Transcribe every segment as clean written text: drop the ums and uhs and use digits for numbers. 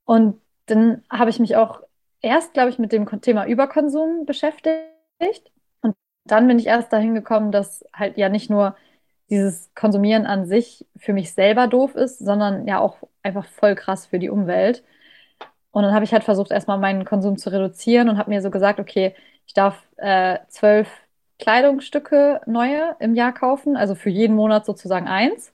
Und dann habe ich mich auch erst, glaube ich, mit dem Thema Überkonsum beschäftigt. Und dann bin ich erst dahin gekommen, dass halt ja nicht nur dieses Konsumieren an sich für mich selber doof ist, sondern ja auch einfach voll krass für die Umwelt. Und dann habe ich halt versucht, erstmal meinen Konsum zu reduzieren und habe mir so gesagt, okay, ich darf 12 Kleidungsstücke neue im Jahr kaufen, also für jeden Monat sozusagen eins.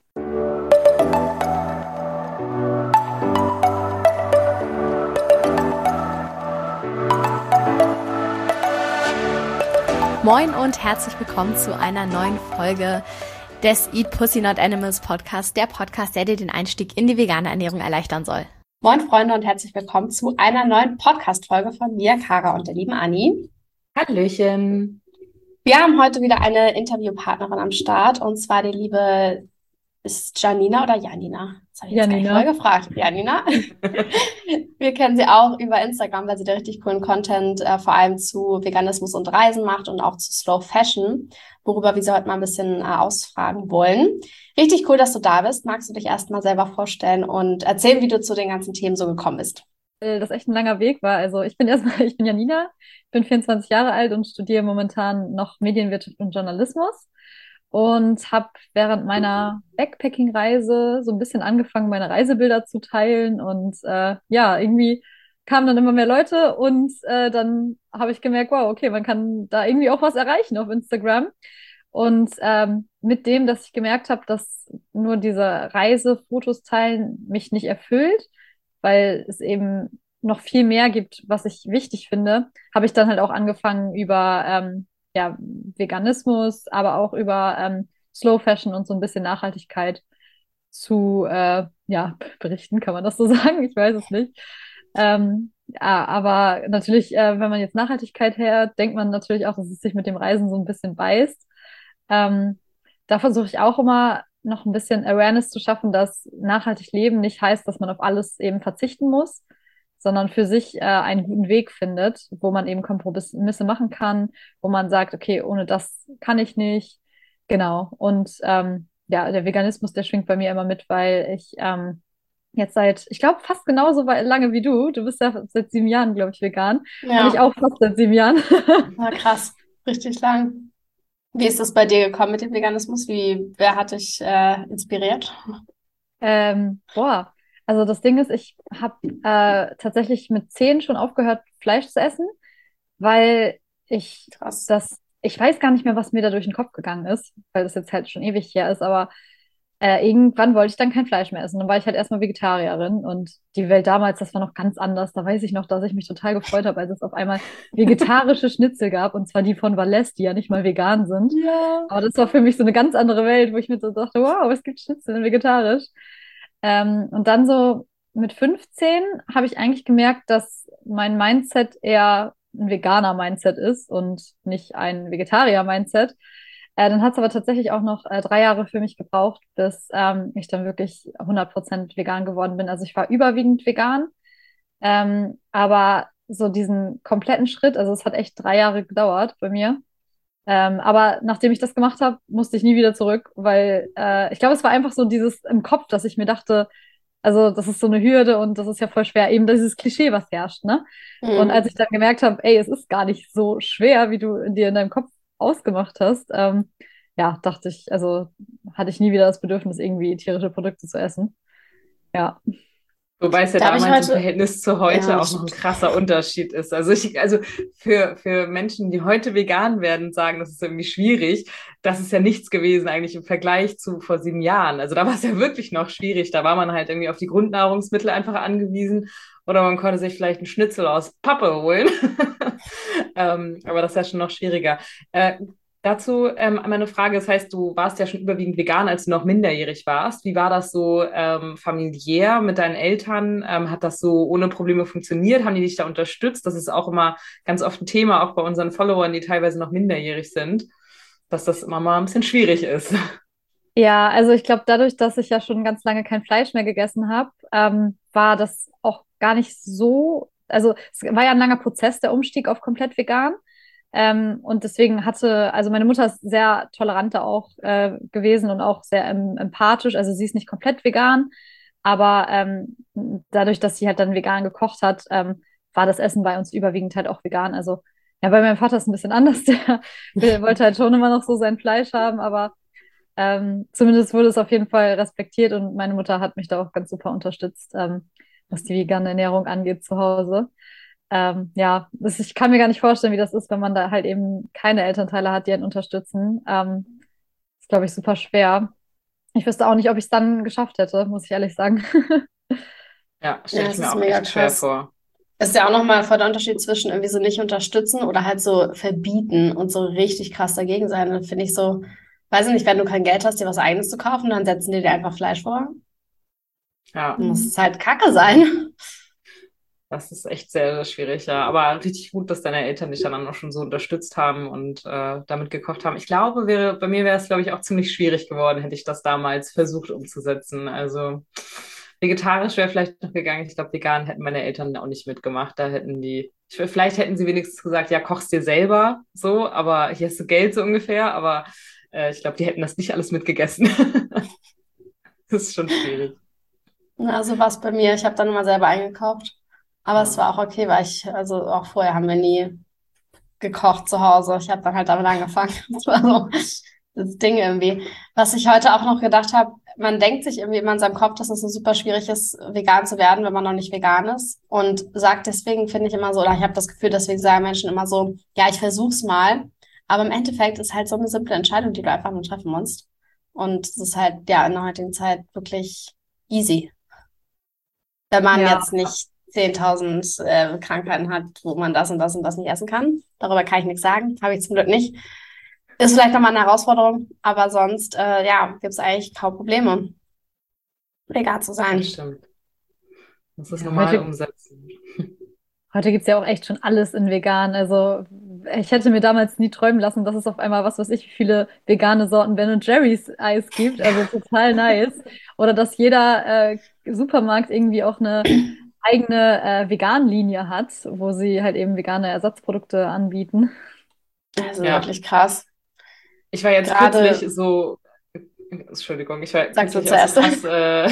Moin und herzlich willkommen zu einer neuen Folge des Eat Pussy Not Animals Podcast, der Podcast, der dir den Einstieg in die vegane Ernährung erleichtern soll. Moin Freunde und herzlich willkommen zu einer neuen Podcast-Folge von mir, Kara und der lieben Anni. Hallöchen. Wir haben heute wieder eine Interviewpartnerin am Start und zwar die liebe, ist Janina oder Janina? Das habe ich jetzt gar nicht Janina. vorher gefragt. Janina. Wir kennen sie auch über Instagram, weil sie da richtig coolen Content vor allem zu Veganismus und Reisen macht und auch zu Slow Fashion, worüber wir sie heute mal ein bisschen ausfragen wollen. Richtig cool, dass du da bist. Magst du dich erstmal selber vorstellen und erzählen, wie du zu den ganzen Themen so gekommen bist? Das echt ein langer Weg war. Also ich bin Janina, bin 24 Jahre alt und studiere momentan noch Medienwirtschaft und Journalismus und habe während meiner Backpacking-Reise so ein bisschen angefangen, meine Reisebilder zu teilen und ja, irgendwie kamen dann immer mehr Leute und dann habe ich gemerkt, wow, okay, man kann da irgendwie auch was erreichen auf Instagram. Und mit dem, dass ich gemerkt habe, dass nur diese Reisefotos teilen mich nicht erfüllt, weil es eben noch viel mehr gibt, was ich wichtig finde, habe ich dann halt auch angefangen über ja, Veganismus, aber auch über Slow Fashion und so ein bisschen Nachhaltigkeit zu ja, berichten, kann man das so sagen? Ich weiß es nicht. Ja, aber natürlich, wenn man jetzt Nachhaltigkeit her, denkt man natürlich auch, dass es sich mit dem Reisen so ein bisschen beißt. Ähm, Da versuche ich auch immer noch ein bisschen Awareness zu schaffen, dass nachhaltig leben nicht heißt, dass man auf alles eben verzichten muss, sondern für sich einen guten Weg findet, wo man eben Kompromisse machen kann, wo man sagt, okay, ohne das kann ich nicht. Genau. Und ja, der Veganismus, der schwingt bei mir immer mit, weil ich jetzt seit, ich glaube, fast genauso lange wie du. Du bist ja seit 7 Jahren, glaube ich, vegan. Und ich Ja, auch fast seit 7 Jahren. na krass, richtig lang. Wie ist das bei dir gekommen mit dem Veganismus? Wer hat dich inspiriert? Boah, also das Ding ist, ich habe tatsächlich mit 10 schon aufgehört, Fleisch zu essen, weil ich Krass. ich weiß gar nicht mehr, was mir da durch den Kopf gegangen ist, weil das jetzt halt schon ewig her ist, aber irgendwann wollte ich dann kein Fleisch mehr essen. Dann war ich halt erstmal Vegetarierin und die Welt damals, das war noch ganz anders. Da weiß ich noch, dass ich mich total gefreut habe, als es auf einmal vegetarische Schnitzel gab, und zwar die von Valais, die ja nicht mal vegan sind. Ja. Aber das war für mich so eine ganz andere Welt, wo ich mir so dachte, wow, es gibt Schnitzel in vegetarisch. Und dann so mit 15 habe ich eigentlich gemerkt, dass mein Mindset eher ein veganer Mindset ist und nicht ein Vegetarier-Mindset. Dann hat es aber tatsächlich auch noch 3 Jahre für mich gebraucht, bis ich dann wirklich 100% vegan geworden bin. Also ich war überwiegend vegan, aber so diesen kompletten Schritt, also es hat echt 3 Jahre gedauert bei mir. Aber nachdem ich das gemacht habe, musste ich nie wieder zurück, weil ich glaube, es war einfach so dieses im Kopf, dass ich mir dachte, also das ist so eine Hürde und das ist ja voll schwer, eben dieses Klischee, was herrscht, ne? Und als ich Mhm. dann gemerkt habe, ey, es ist gar nicht so schwer, wie du dir in deinem Kopf ausgemacht hast, ja, dachte ich, also hatte ich nie wieder das Bedürfnis, irgendwie tierische Produkte zu essen. Ja. Wobei es ja Da habe ich damals im heute, Verhältnis zu heute ja, auch noch ein stimmt. krasser Unterschied ist. Also für Menschen, die heute vegan werden, sagen, das ist irgendwie schwierig. Das ist ja nichts gewesen eigentlich im Vergleich zu vor 7 Jahren. Also da war es ja wirklich noch schwierig. Da war man halt irgendwie auf die Grundnahrungsmittel einfach angewiesen oder man konnte sich vielleicht einen Schnitzel aus Pappe holen. Aber das ist ja schon noch schwieriger. Dazu meine Frage, das heißt, du warst ja schon überwiegend vegan, als du noch minderjährig warst. Wie war das so familiär mit deinen Eltern? Hat das so ohne Probleme funktioniert? Haben die dich da unterstützt? Das ist auch immer ganz oft ein Thema, auch bei unseren Followern, die teilweise noch minderjährig sind, dass das immer mal ein bisschen schwierig ist. Ja, also ich glaube, dadurch, dass ich ja schon ganz lange kein Fleisch mehr gegessen habe, war das auch gar nicht so, also es war ja ein langer Prozess, der Umstieg auf komplett vegan. Und deswegen also meine Mutter ist sehr tolerant da auch gewesen und auch sehr empathisch. Also sie ist nicht komplett vegan, Aber dadurch, dass sie halt dann vegan gekocht hat, war das Essen bei uns überwiegend halt auch vegan. Also ja, bei meinem Vater ist es ein bisschen anders. Der wollte halt schon immer noch so sein Fleisch haben, aber zumindest wurde es auf jeden Fall respektiert und meine Mutter hat mich da auch ganz super unterstützt, was die vegane Ernährung angeht zu Hause. Ja, ich kann mir gar nicht vorstellen, wie das ist, wenn man da halt eben keine Elternteile hat, die einen unterstützen. Ist, glaube ich, super schwer. Ich wüsste auch nicht, ob ich es dann geschafft hätte, muss ich ehrlich sagen. Ja, Ja, stelle ich es mir ist auch mega echt schwer krass. vor. Ist ja auch nochmal voll der Unterschied zwischen irgendwie so nicht unterstützen oder halt so verbieten und so richtig krass dagegen sein. Dann finde ich so, weiß ich nicht, wenn du kein Geld hast, dir was Eigenes zu kaufen, dann setzen die dir einfach Fleisch vor. Ja, Dann muss Mhm. es halt Kacke sein. das ist echt sehr, sehr schwierig, ja. Aber richtig gut, dass deine Eltern dich dann auch schon so unterstützt haben und damit gekocht haben. Ich glaube, bei mir wäre es, glaube ich, auch ziemlich schwierig geworden, hätte ich das damals versucht umzusetzen. Also vegetarisch wäre vielleicht noch gegangen. Ich glaube, vegan hätten meine Eltern auch nicht mitgemacht. Vielleicht hätten sie wenigstens gesagt, ja, kochst dir selber so, aber hier hast du Geld so ungefähr. Aber ich glaube, die hätten das nicht alles mitgegessen. Das ist schon schwierig. Na, so war es bei mir. Ich habe dann immer selber eingekauft. Aber es Ja. war auch okay, weil also auch vorher haben wir nie gekocht zu Hause. Ich habe dann halt damit angefangen. Das war so das Ding irgendwie. Was ich heute auch noch gedacht habe, man denkt sich irgendwie immer in seinem Kopf, dass es so super schwierig ist, vegan zu werden, wenn man noch nicht vegan ist. Und sagt deswegen, finde ich immer so, oder ich habe das Gefühl, deswegen sagen Menschen immer so, ja, ich versuch's mal. Aber im Endeffekt ist halt so eine simple Entscheidung, die du einfach nur treffen musst. Und es ist halt, ja, in der heutigen Zeit wirklich easy. Wenn man Ja, jetzt nicht 10.000 Krankheiten hat, wo man das und das und das nicht essen kann. Darüber kann ich nichts sagen. Habe ich zum Glück nicht. Ist vielleicht nochmal eine Herausforderung, aber sonst, ja, gibt es eigentlich kaum Probleme, vegan zu Das sein. stimmt. Das ist ja, normal umsetzen. heute gibt es ja auch echt schon alles in vegan. Also ich hätte mir damals nie träumen lassen, dass es auf einmal was weiß ich, wie viele vegane Sorten Ben Jerry's Eis gibt. Also total nice. Oder dass jeder Supermarkt irgendwie auch eine eigene Vegan-Linie hat, wo sie halt eben vegane Ersatzprodukte anbieten. Das ist Ja, wirklich krass. ich war jetzt kürzlich Gerade, so, Entschuldigung, ich war sagst du kürzlich auch so zuerst. krass,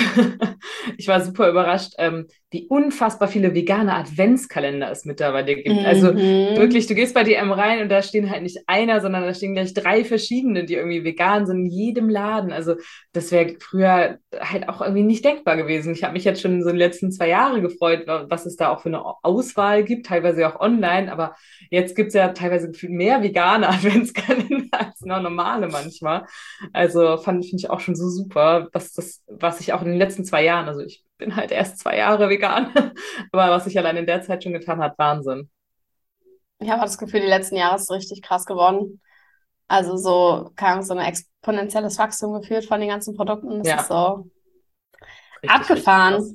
ich war super überrascht, wie unfassbar viele vegane Adventskalender es mittlerweile gibt. Also Mhm. wirklich, du gehst bei DM rein und da stehen halt nicht einer, sondern da stehen gleich drei verschiedene, die irgendwie vegan sind in jedem Laden. Also das wäre früher halt auch irgendwie nicht denkbar gewesen. Ich habe mich jetzt schon so in den letzten 2 Jahre gefreut, was es da auch für eine Auswahl gibt, teilweise auch online, aber jetzt gibt es ja teilweise gefühlt mehr vegane Adventskalender als noch normale manchmal. Also finde ich auch schon so super, was ich auch in den letzten 2 Jahren, also ich bin halt erst 2 Jahre vegan, aber was sich allein in der Zeit schon getan hat, Wahnsinn. Ich habe das Gefühl, die letzten Jahre ist richtig krass geworden. Also so, keine Ahnung, so ein exponentielles Wachstum geführt von den ganzen Produkten. Das ist Ja, so richtig, richtig krass. abgefahren.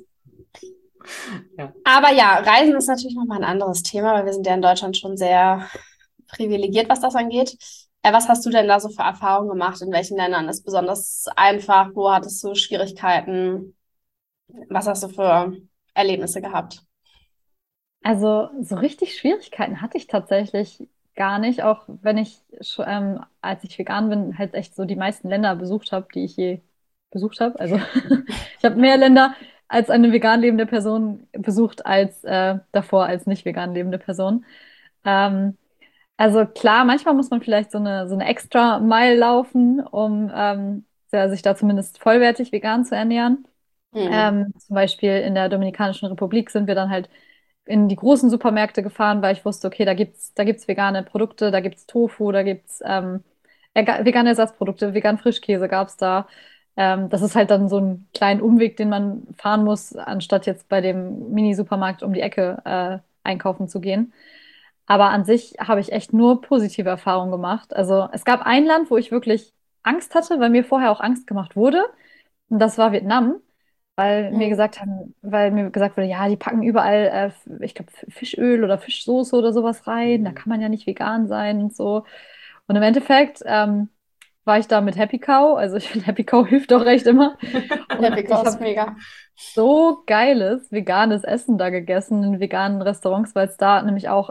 Ja. Aber ja, Reisen ist natürlich nochmal ein anderes Thema, weil wir sind ja in Deutschland schon sehr privilegiert, was das angeht. Was hast du denn da so für Erfahrungen gemacht? In welchen Ländern ist besonders einfach? Wo hattest du Schwierigkeiten? Was hast du für Erlebnisse gehabt? Also so richtig Schwierigkeiten hatte ich tatsächlich gar nicht, auch wenn ich, als ich vegan bin, halt echt so die meisten Länder besucht habe, die ich je besucht habe. Also ich habe mehr Länder als eine vegan lebende Person besucht als davor als nicht vegan lebende Person. Ähm, also klar, manchmal muss man vielleicht so eine extra Mile laufen, um ja, sich da zumindest vollwertig vegan zu ernähren. Hm. Zum Beispiel in der Dominikanischen Republik sind wir dann halt in die großen Supermärkte gefahren, weil ich wusste, okay, da gibt's vegane Produkte, da gibt's Tofu, da gibt's vegane Ersatzprodukte, vegan Frischkäse gab's da. Das ist halt dann so ein kleiner Umweg, den man fahren muss, anstatt jetzt bei dem Mini-Supermarkt um die Ecke einkaufen zu gehen. Aber an sich habe ich echt nur positive Erfahrungen gemacht. Also es gab ein Land, wo ich wirklich Angst hatte, weil mir vorher auch Angst gemacht wurde. Und das war Vietnam, Hm. weil mir gesagt wurde, ja, die packen überall, ich glaube, Fischöl oder Fischsoße oder sowas rein. Da Mhm. kann man ja nicht vegan sein und so. Und im Endeffekt war ich da mit Happy Cow. Also ich finde, Happy Cow hilft auch recht immer. Und Happy ich Course, habe mega. so geiles veganes Essen da gegessen in veganen Restaurants, weil es da nämlich auch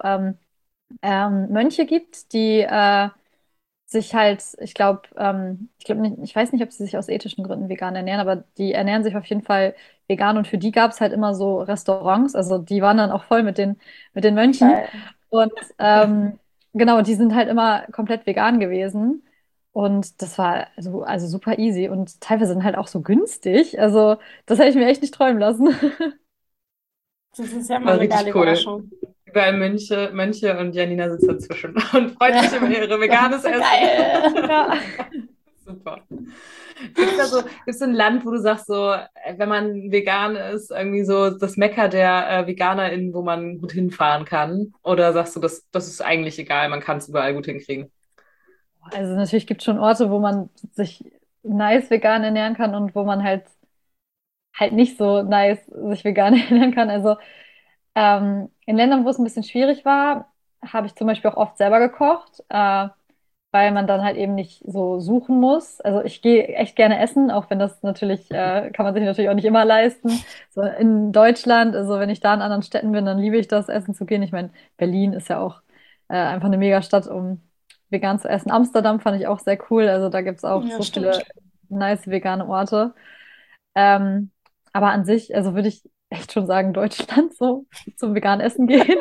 Mönche gibt, die sich halt, ich glaube nicht, ich weiß nicht, ob sie sich aus ethischen Gründen vegan ernähren, aber die ernähren sich auf jeden Fall vegan und für die gab es halt immer so Restaurants, also die waren dann auch voll mit den Mönchen Geil. und genau, die sind halt immer komplett vegan gewesen und das war also super easy und teilweise dann halt auch so günstig, also das hätte ich mir echt nicht träumen lassen. Das ist ja mal War eine richtig geile cool. Überraschung. Überall Mönche und Janina sitzt dazwischen und freut sich über ihre veganes Essen. Geil. Ja. Super. Gibt's ein Land, wo du sagst, so, wenn man vegan ist, irgendwie so das Mekka der VeganerInnen, wo man gut hinfahren kann? Oder sagst du, das ist eigentlich egal, man kann es überall gut hinkriegen? Also natürlich gibt es schon Orte, wo man sich nice vegan ernähren kann und wo man halt nicht so nice sich vegan ernähren kann. Also in Ländern, wo es ein bisschen schwierig war, habe ich zum Beispiel auch oft selber gekocht, weil man dann halt eben nicht so suchen muss. Also ich gehe echt gerne essen, auch wenn das natürlich, kann man sich natürlich auch nicht immer leisten. So in Deutschland, also wenn ich da in anderen Städten bin, dann liebe ich das, essen zu gehen. Ich meine, Berlin ist ja auch einfach eine Megastadt, um vegan zu essen. Amsterdam fand ich auch sehr cool. Also da gibt es auch Ja, so viele stimmt. nice vegane Orte. Ähm, aber an sich, also würde ich echt schon sagen, Deutschland so zum veganen Essen gehen.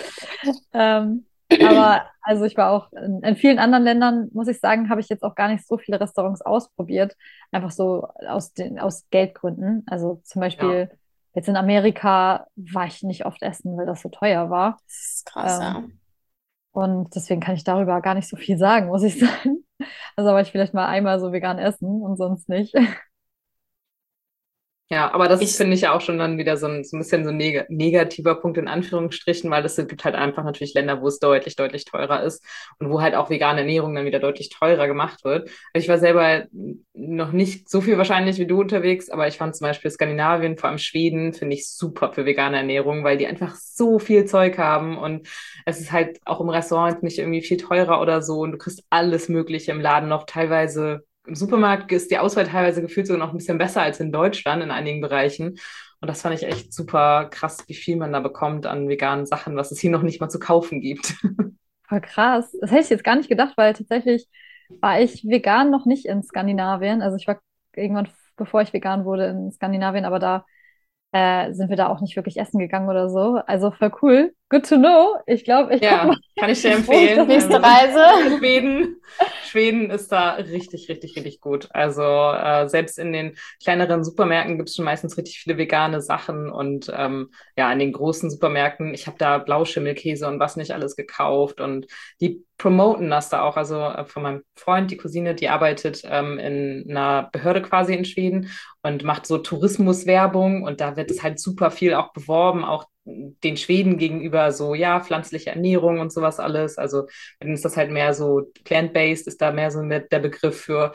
Aber also ich war auch in vielen anderen Ländern, muss ich sagen, habe ich jetzt auch gar nicht so viele Restaurants ausprobiert. Einfach so aus Geldgründen. Also zum Ja. Beispiel jetzt in Amerika war ich nicht oft essen, weil das so teuer war. Das ist krass, ja. Und deswegen kann ich darüber gar nicht so viel sagen, muss ich sagen. Also war ich vielleicht mal einmal so vegan essen und sonst nicht. Ja, aber das Ich, finde ich ja auch schon dann wieder so ein bisschen so ein negativer Punkt in Anführungsstrichen, weil es gibt halt einfach natürlich Länder, wo es deutlich, deutlich teurer ist und wo halt auch vegane Ernährung dann wieder deutlich teurer gemacht wird. Also ich war selber noch nicht so viel wahrscheinlich wie du unterwegs, aber ich fand zum Beispiel Skandinavien, vor allem Schweden, finde ich super für vegane Ernährung, weil die einfach so viel Zeug haben und es ist halt auch im Restaurant nicht irgendwie viel teurer oder so und du kriegst alles Mögliche im Laden noch teilweise. Im Supermarkt ist die Auswahl teilweise gefühlt sogar noch ein bisschen besser als in Deutschland in einigen Bereichen. Und das fand ich echt super krass, wie viel man da bekommt an veganen Sachen, was es hier noch nicht mal zu kaufen gibt. Voll krass. Das hätte ich jetzt gar nicht gedacht, weil tatsächlich war ich vegan noch nicht in Skandinavien. Also ich war irgendwann, bevor ich vegan wurde, in Skandinavien, aber da sind wir da auch nicht wirklich essen gegangen oder so. Also voll cool. Good to know. Ich glaube, ich gucke Ja, mal, kann ich dir wo ich das empfehlen. nächste finde. Reise. Schweden ist da richtig, richtig, richtig gut. Also selbst in den kleineren Supermärkten gibt es schon meistens richtig viele vegane Sachen und ja, in den großen Supermärkten, ich habe da Blauschimmelkäse und was nicht alles gekauft und die promoten das da auch. Also von meinem Freund, die Cousine, die arbeitet in einer Behörde quasi in Schweden und macht so Tourismuswerbung und da wird es halt super viel auch beworben, auch den Schweden gegenüber so, ja, pflanzliche Ernährung und sowas alles. Also dann ist das halt mehr so plant-based, ist da mehr so der Begriff für.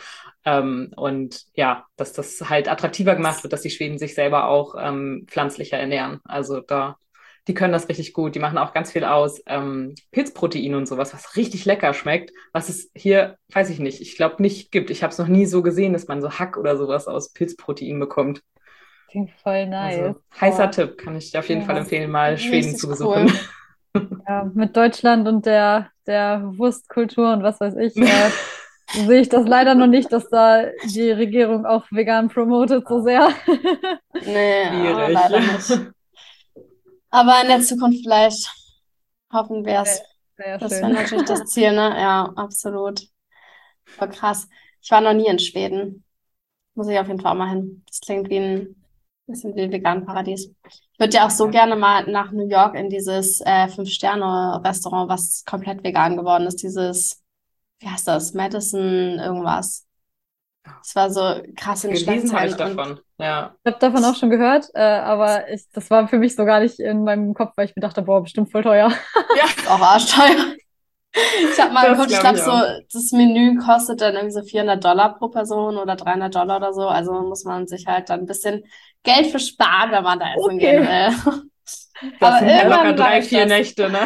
Und ja, dass das halt attraktiver gemacht wird, dass die Schweden sich selber auch pflanzlicher ernähren. Also die können das richtig gut. Die machen auch ganz viel aus Pilzprotein und sowas, was richtig lecker schmeckt, was es hier, weiß ich nicht, ich glaube nicht gibt. Ich habe es noch nie so gesehen, dass man so Hack oder sowas aus Pilzprotein bekommt. Klingt voll nice. Also heißer Boah. Tipp, kann ich dir auf jeden Fall Ja. empfehlen, mal Schweden Richtig zu cool. besuchen. Ja, mit Deutschland und der Wurstkultur und was weiß ich, sehe ich das leider noch nicht, dass da die Regierung auch vegan promotet so sehr. Nee, Schwierig. leider nicht. Aber in der Zukunft vielleicht hoffen wir es. Sehr Das schön. wäre natürlich das Ziel, ne? Ja, absolut. Voll krass. Ich war noch nie in Schweden. Muss ich auf jeden Fall auch mal hin. Das klingt wie ein bisschen wie ein Vegan-Paradies. Ich würde ja auch so gerne mal nach New York in dieses Fünf-Sterne-Restaurant, was komplett vegan geworden ist. Dieses, wie heißt das? Madison irgendwas. Es war so krass in Gelesen habe ich Schlagzeilen und davon. Ja. Ich habe davon auch schon gehört, aber das war für mich so gar nicht in meinem Kopf, weil ich mir dachte, boah, bestimmt voll teuer. Ja, ist auch arschteuer. Ich habe mal das geguckt, ich glaube glaube, ich auch. so das Menü kostet dann irgendwie so $400 pro Person oder $300 oder so. Also muss man sich halt dann ein bisschen Geld für sparen, wenn man da essen gehen Okay. will. Das Aber sind halt locker irgendwann mache 3, ich 4 das. Nächte, ne?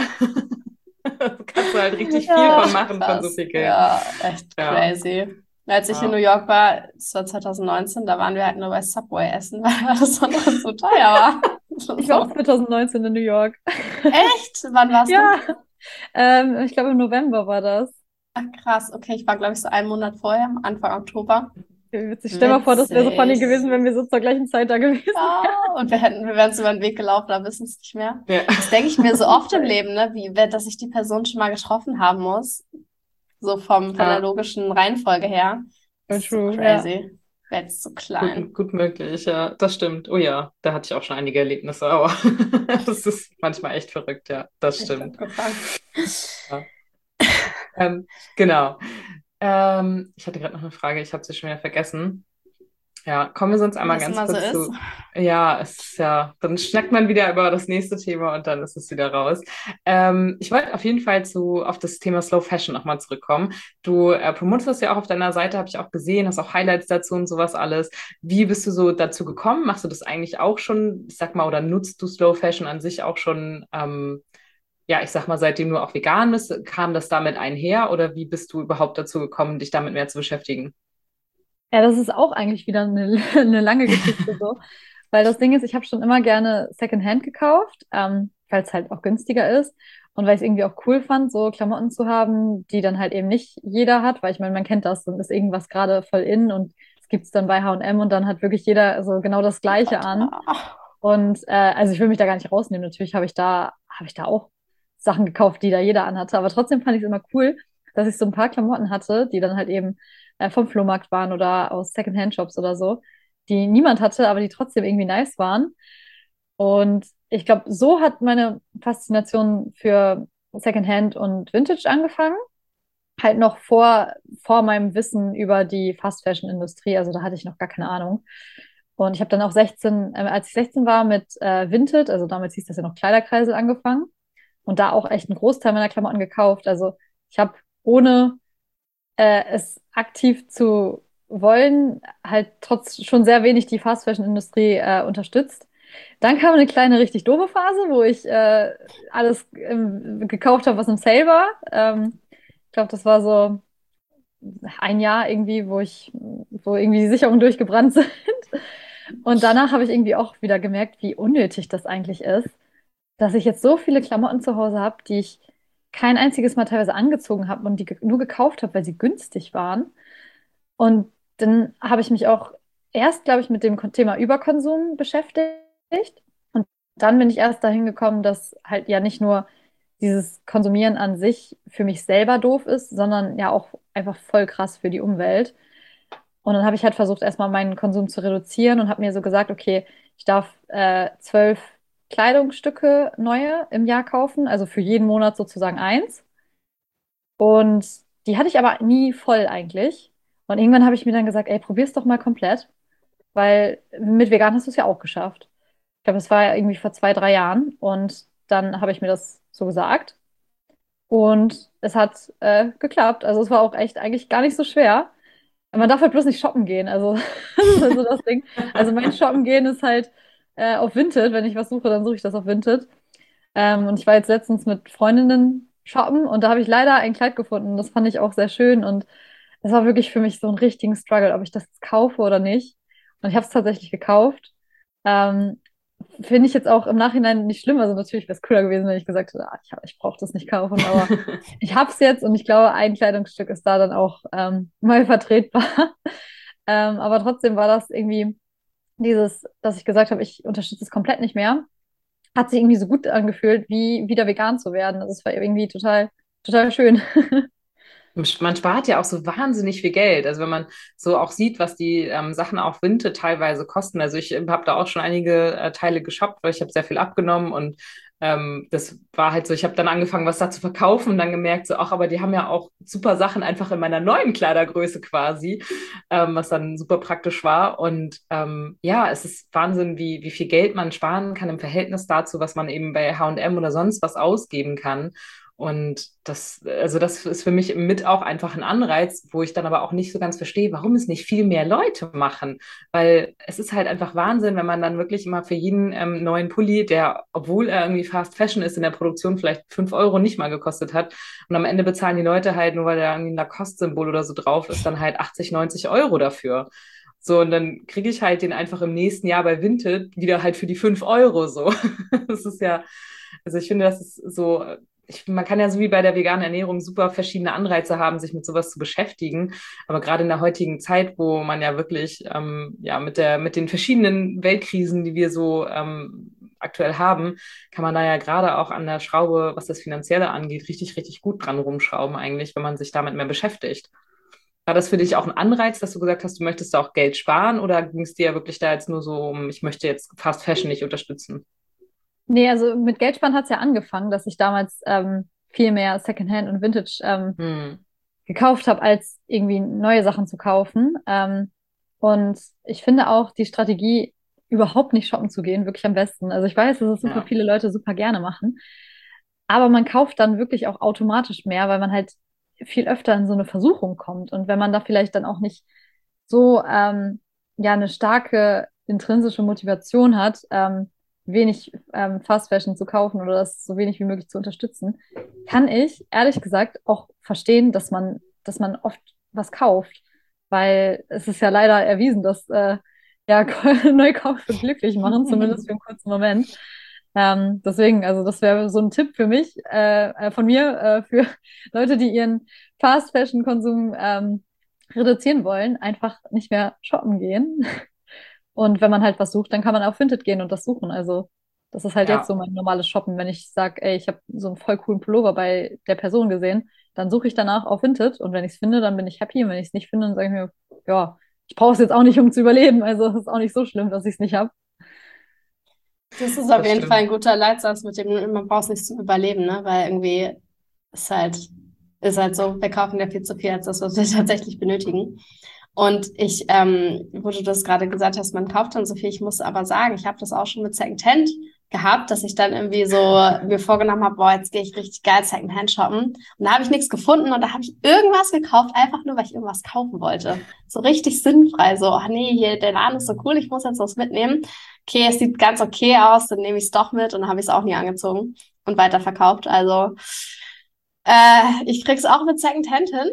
Da kannst du halt richtig viel Ja. von machen, von so Krass. viel Geld. Ja, echt Ja. crazy. Als ich in New Ja. York war, das war 2019, da waren wir halt nur bei Subway essen, weil alles andere so teuer war. Ich war auch 2019 in New York. Echt? Wann warst du? Ja, ich glaube im November war das. Ach krass, okay, ich war glaube ich so einen Monat vorher, Anfang Oktober. Witzig. Stell mal vor, das wäre so funny gewesen, Witzig. wenn wir so zur gleichen Zeit da gewesen wären. Ja, und wir wären uns über den Weg gelaufen, aber wissen es nicht mehr. Ja. Das denke ich mir so oft im Leben, ne, dass ich die Person schon mal getroffen haben muss. So von der logischen Reihenfolge her. Das ist so True, crazy. Wäre jetzt so klein. Gut möglich, ja, das stimmt. Oh ja, da hatte ich auch schon einige Erlebnisse, aber das ist manchmal echt verrückt, ja, das stimmt. Ja. Genau. Ich hatte gerade noch eine Frage, ich habe sie schon wieder vergessen. Ja, kommen wir sonst einmal ganz kurz zu. Ja, dann schnackt man wieder über das nächste Thema und dann ist es wieder raus. Ich wollte auf jeden Fall auf das Thema Slow Fashion nochmal zurückkommen. Du promotest das ja auch auf deiner Seite, habe ich auch gesehen, hast auch Highlights dazu und sowas alles. Wie bist du so dazu gekommen? Machst du das eigentlich auch schon, ich sag mal, oder nutzt du Slow Fashion an sich auch schon, ja, ich sag mal, seitdem du auch vegan bist, kam das damit einher oder wie bist du überhaupt dazu gekommen, dich damit mehr zu beschäftigen? Ja, das ist auch eigentlich wieder eine lange Geschichte so. Weil das Ding ist, ich habe schon immer gerne Secondhand gekauft, weil es halt auch günstiger ist und weil ich es irgendwie auch cool fand, so Klamotten zu haben, die dann halt eben nicht jeder hat, weil ich meine, man kennt das, dann ist irgendwas gerade voll in und es gibt es dann bei H&M und dann hat wirklich jeder so genau das Gleiche an. Und also ich will mich da gar nicht rausnehmen. Natürlich habe ich da auch Sachen gekauft, die da jeder anhatte, aber trotzdem fand ich es immer cool, dass ich so ein paar Klamotten hatte, die dann halt eben vom Flohmarkt waren oder aus Secondhand-Shops oder so, die niemand hatte, aber die trotzdem irgendwie nice waren. Und ich glaube, so hat meine Faszination für Secondhand und Vintage angefangen. Halt noch vor meinem Wissen über die Fast-Fashion-Industrie. Also da hatte ich noch gar keine Ahnung. Und ich habe dann auch als ich 16 war, mit Vinted, also damals hieß das ja noch Kleiderkreisel, angefangen. Und da auch echt einen Großteil meiner Klamotten gekauft. Also ich habe ohne es aktiv zu wollen, halt trotz schon sehr wenig die Fast-Fashion-Industrie unterstützt. Dann kam eine kleine, richtig doofe Phase, wo ich alles gekauft habe, was im Sale war. Ich glaube, das war so ein Jahr irgendwie, wo irgendwie die Sicherungen durchgebrannt sind. Und danach habe ich irgendwie auch wieder gemerkt, wie unnötig das eigentlich ist, dass ich jetzt so viele Klamotten zu Hause habe, die ich kein einziges Mal teilweise angezogen habe und die nur gekauft habe, weil sie günstig waren. Und dann habe ich mich auch erst, glaube ich, mit dem Thema Überkonsum beschäftigt. Und dann bin ich erst dahin gekommen, dass halt ja nicht nur dieses Konsumieren an sich für mich selber doof ist, sondern ja auch einfach voll krass für die Umwelt. Und dann habe ich halt versucht, erstmal meinen Konsum zu reduzieren und habe mir so gesagt, okay, ich darf 12 Kleidungsstücke neue im Jahr kaufen, also für jeden Monat sozusagen eins. Und die hatte ich aber nie voll eigentlich. Und irgendwann habe ich mir dann gesagt, ey, probier's doch mal komplett, weil mit vegan hast du es ja auch geschafft. Ich glaube, es war ja irgendwie vor 2, 3 Jahren und dann habe ich mir das so gesagt und es hat geklappt. Also es war auch echt eigentlich gar nicht so schwer. Man darf halt bloß nicht shoppen gehen. Also das ist halt so das Ding. Also mein Shoppen gehen ist halt auf Vinted. Wenn ich was suche, dann suche ich das auf Vinted. Und ich war jetzt letztens mit Freundinnen shoppen und da habe ich leider ein Kleid gefunden. Das fand ich auch sehr schön und es war wirklich für mich so ein richtigen Struggle, ob ich das jetzt kaufe oder nicht. Und ich habe es tatsächlich gekauft. Ähm, Finde ich jetzt auch im Nachhinein nicht schlimm. Also natürlich wäre es cooler gewesen, wenn ich gesagt hätte, ich brauche das nicht kaufen, aber ich habe es jetzt und ich glaube, ein Kleidungsstück ist da dann auch mal vertretbar. Aber trotzdem war das irgendwie dass ich gesagt habe, ich unterstütze es komplett nicht mehr, hat sich irgendwie so gut angefühlt, wie wieder vegan zu werden. Also es war irgendwie total, total schön. Man spart ja auch so wahnsinnig viel Geld. Also wenn man so auch sieht, was die Sachen auf Vinted teilweise kosten. Also ich habe da auch schon einige Teile geshoppt, weil ich habe sehr viel abgenommen und das war halt so, ich habe dann angefangen, was da zu verkaufen und dann gemerkt, so, ach, aber die haben ja auch super Sachen einfach in meiner neuen Kleidergröße quasi, was dann super praktisch war. Und ja, es ist Wahnsinn, wie viel Geld man sparen kann im Verhältnis dazu, was man eben bei H&M oder sonst was ausgeben kann. Und also das ist für mich mit auch einfach ein Anreiz, wo ich dann aber auch nicht so ganz verstehe, warum es nicht viel mehr Leute machen. Weil es ist halt einfach Wahnsinn, wenn man dann wirklich immer für jeden neuen Pulli, der, obwohl er irgendwie Fast Fashion ist, in der Produktion vielleicht 5 € nicht mal gekostet hat. Und am Ende bezahlen die Leute halt, nur weil da irgendwie ein Lacoste-Symbol oder so drauf ist, dann halt 80, 90 € dafür. So, und dann kriege ich halt den einfach im nächsten Jahr bei Vinted wieder halt für die 5 € so. Das ist ja, also ich finde, das ist so man kann ja so wie bei der veganen Ernährung super verschiedene Anreize haben, sich mit sowas zu beschäftigen. Aber gerade in der heutigen Zeit, wo man ja wirklich ja mit den verschiedenen Weltkrisen, die wir so aktuell haben, kann man da ja gerade auch an der Schraube, was das Finanzielle angeht, richtig, richtig gut dran rumschrauben eigentlich, wenn man sich damit mehr beschäftigt. War das für dich auch ein Anreiz, dass du gesagt hast, du möchtest da auch Geld sparen oder ging es dir ja wirklich da jetzt nur so um, ich möchte jetzt Fast Fashion nicht unterstützen? Nee, also mit Geldsparen hat es ja angefangen, dass ich damals viel mehr Secondhand und Vintage Hm. gekauft habe, als irgendwie neue Sachen zu kaufen. Und ich finde auch die Strategie, überhaupt nicht shoppen zu gehen, wirklich am besten. Also ich weiß, dass es super Ja. viele Leute super gerne machen, aber man kauft dann wirklich auch automatisch mehr, weil man halt viel öfter in so eine Versuchung kommt. Und wenn man da vielleicht dann auch nicht so ja eine starke intrinsische Motivation hat, wenig Fast Fashion zu kaufen oder das so wenig wie möglich zu unterstützen, kann ich ehrlich gesagt auch verstehen, dass man oft was kauft, weil es ist ja leider erwiesen, dass ja Neukäufe glücklich machen, zumindest für einen kurzen Moment. Deswegen, also das wäre so ein Tipp für mich, von mir, für Leute, die ihren Fast Fashion Konsum reduzieren wollen, einfach nicht mehr shoppen gehen. Und wenn man halt was sucht, dann kann man auf Vinted gehen und das suchen. Also das ist halt jetzt Ja. so mein normales Shoppen. Wenn ich sage, ey, ich habe so einen voll coolen Pullover bei der Person gesehen, dann suche ich danach auf Vinted und wenn ich es finde, dann bin ich happy. Und wenn ich es nicht finde, dann sage ich mir, ja, ich brauche es jetzt auch nicht, um zu überleben. Also es ist auch nicht so schlimm, dass ich es nicht habe. Das ist auf Das jeden Fall ein stimmt. guter Leitsatz, mit dem man braucht es nicht zum Überleben, ne? Weil irgendwie ist halt, ist halt so, wir kaufen ja viel zu viel als das, was wir tatsächlich benötigen. Und ich, wo du das gerade gesagt hast, man kauft dann so viel, ich muss aber sagen, ich habe das auch schon mit Secondhand gehabt, dass ich dann irgendwie so mir vorgenommen habe, boah, jetzt gehe ich richtig geil Secondhand shoppen. Und da habe ich nichts gefunden und da habe ich irgendwas gekauft, einfach nur, weil ich irgendwas kaufen wollte. So richtig sinnfrei, so, ach nee, hier, der Laden ist so cool, ich muss jetzt was mitnehmen. Okay, es sieht ganz okay aus, dann nehme ich es doch mit und dann habe ich es auch nie angezogen und weiterverkauft. Also ich krieg's auch mit Secondhand hin.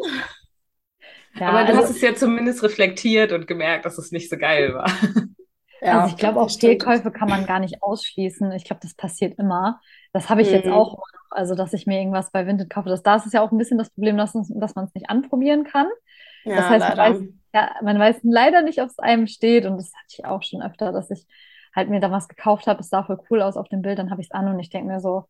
Ja, Aber du hast also es ja zumindest reflektiert und gemerkt, dass es nicht so geil war. Also ich Ja, glaube, das auch stimmt. Fehlkäufe kann man gar nicht ausschließen. Ich glaube, das passiert immer. Das habe ich jetzt auch Mhm. immer noch. Also, dass ich mir irgendwas bei Vinted kaufe. Da ist es ja auch ein bisschen das Problem, dass man es nicht anprobieren kann. Das Ja, heißt, leider. man weiß leider nicht, ob es einem steht. Und das hatte ich auch schon öfter, dass ich halt mir da was gekauft habe. Es sah voll cool aus auf dem Bild. Dann habe ich es an und ich denke mir so,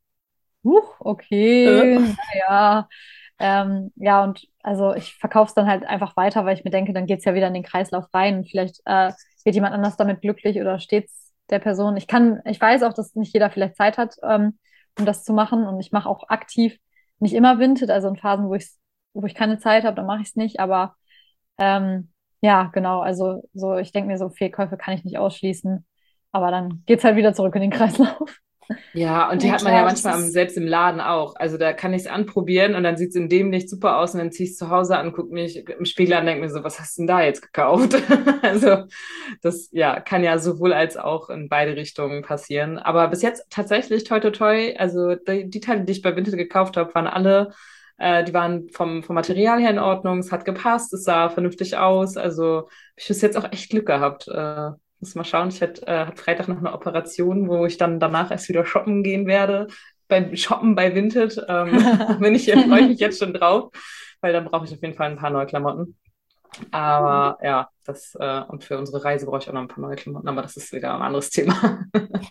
okay, naja. Ja, und also ich verkaufe es dann halt einfach weiter, weil ich mir denke, dann geht es ja wieder in den Kreislauf rein und vielleicht wird jemand anders damit glücklich oder steht es der Person. Ich weiß auch, dass nicht jeder vielleicht Zeit hat, um das zu machen und ich mache auch aktiv nicht immer Vinted, also in Phasen, wo ich keine Zeit habe, dann mache ich es nicht, aber ähm, ja, genau, also so, ich denke mir so, Fehlkäufe kann ich nicht ausschließen, aber dann geht es halt wieder zurück in den Kreislauf. Ja, und die Nee, hat man ja klar, das manchmal ist. selbst im Laden auch. Also da kann ich es anprobieren und dann sieht es in dem Licht super aus und dann ziehe ich es zu Hause an, gucke mich im Spiegel an und denke mir so, was hast du denn da jetzt gekauft? Also das ja, kann ja sowohl als auch in beide Richtungen passieren. Aber bis jetzt tatsächlich toi toi toi, also die Teile, die ich bei Vinted gekauft habe, waren alle, die waren vom Material her in Ordnung, es hat gepasst, es sah vernünftig aus. Also hab ich bis jetzt auch echt Glück gehabt. Muss mal schauen, hab Freitag noch eine Operation, wo ich dann danach erst wieder shoppen gehen werde. Beim Shoppen bei Vinted freue ich mich jetzt schon drauf, weil dann brauche ich auf jeden Fall ein paar neue Klamotten. Aber ja, und für unsere Reise brauche ich auch noch ein paar neue Klamotten, aber das ist wieder ein anderes Thema.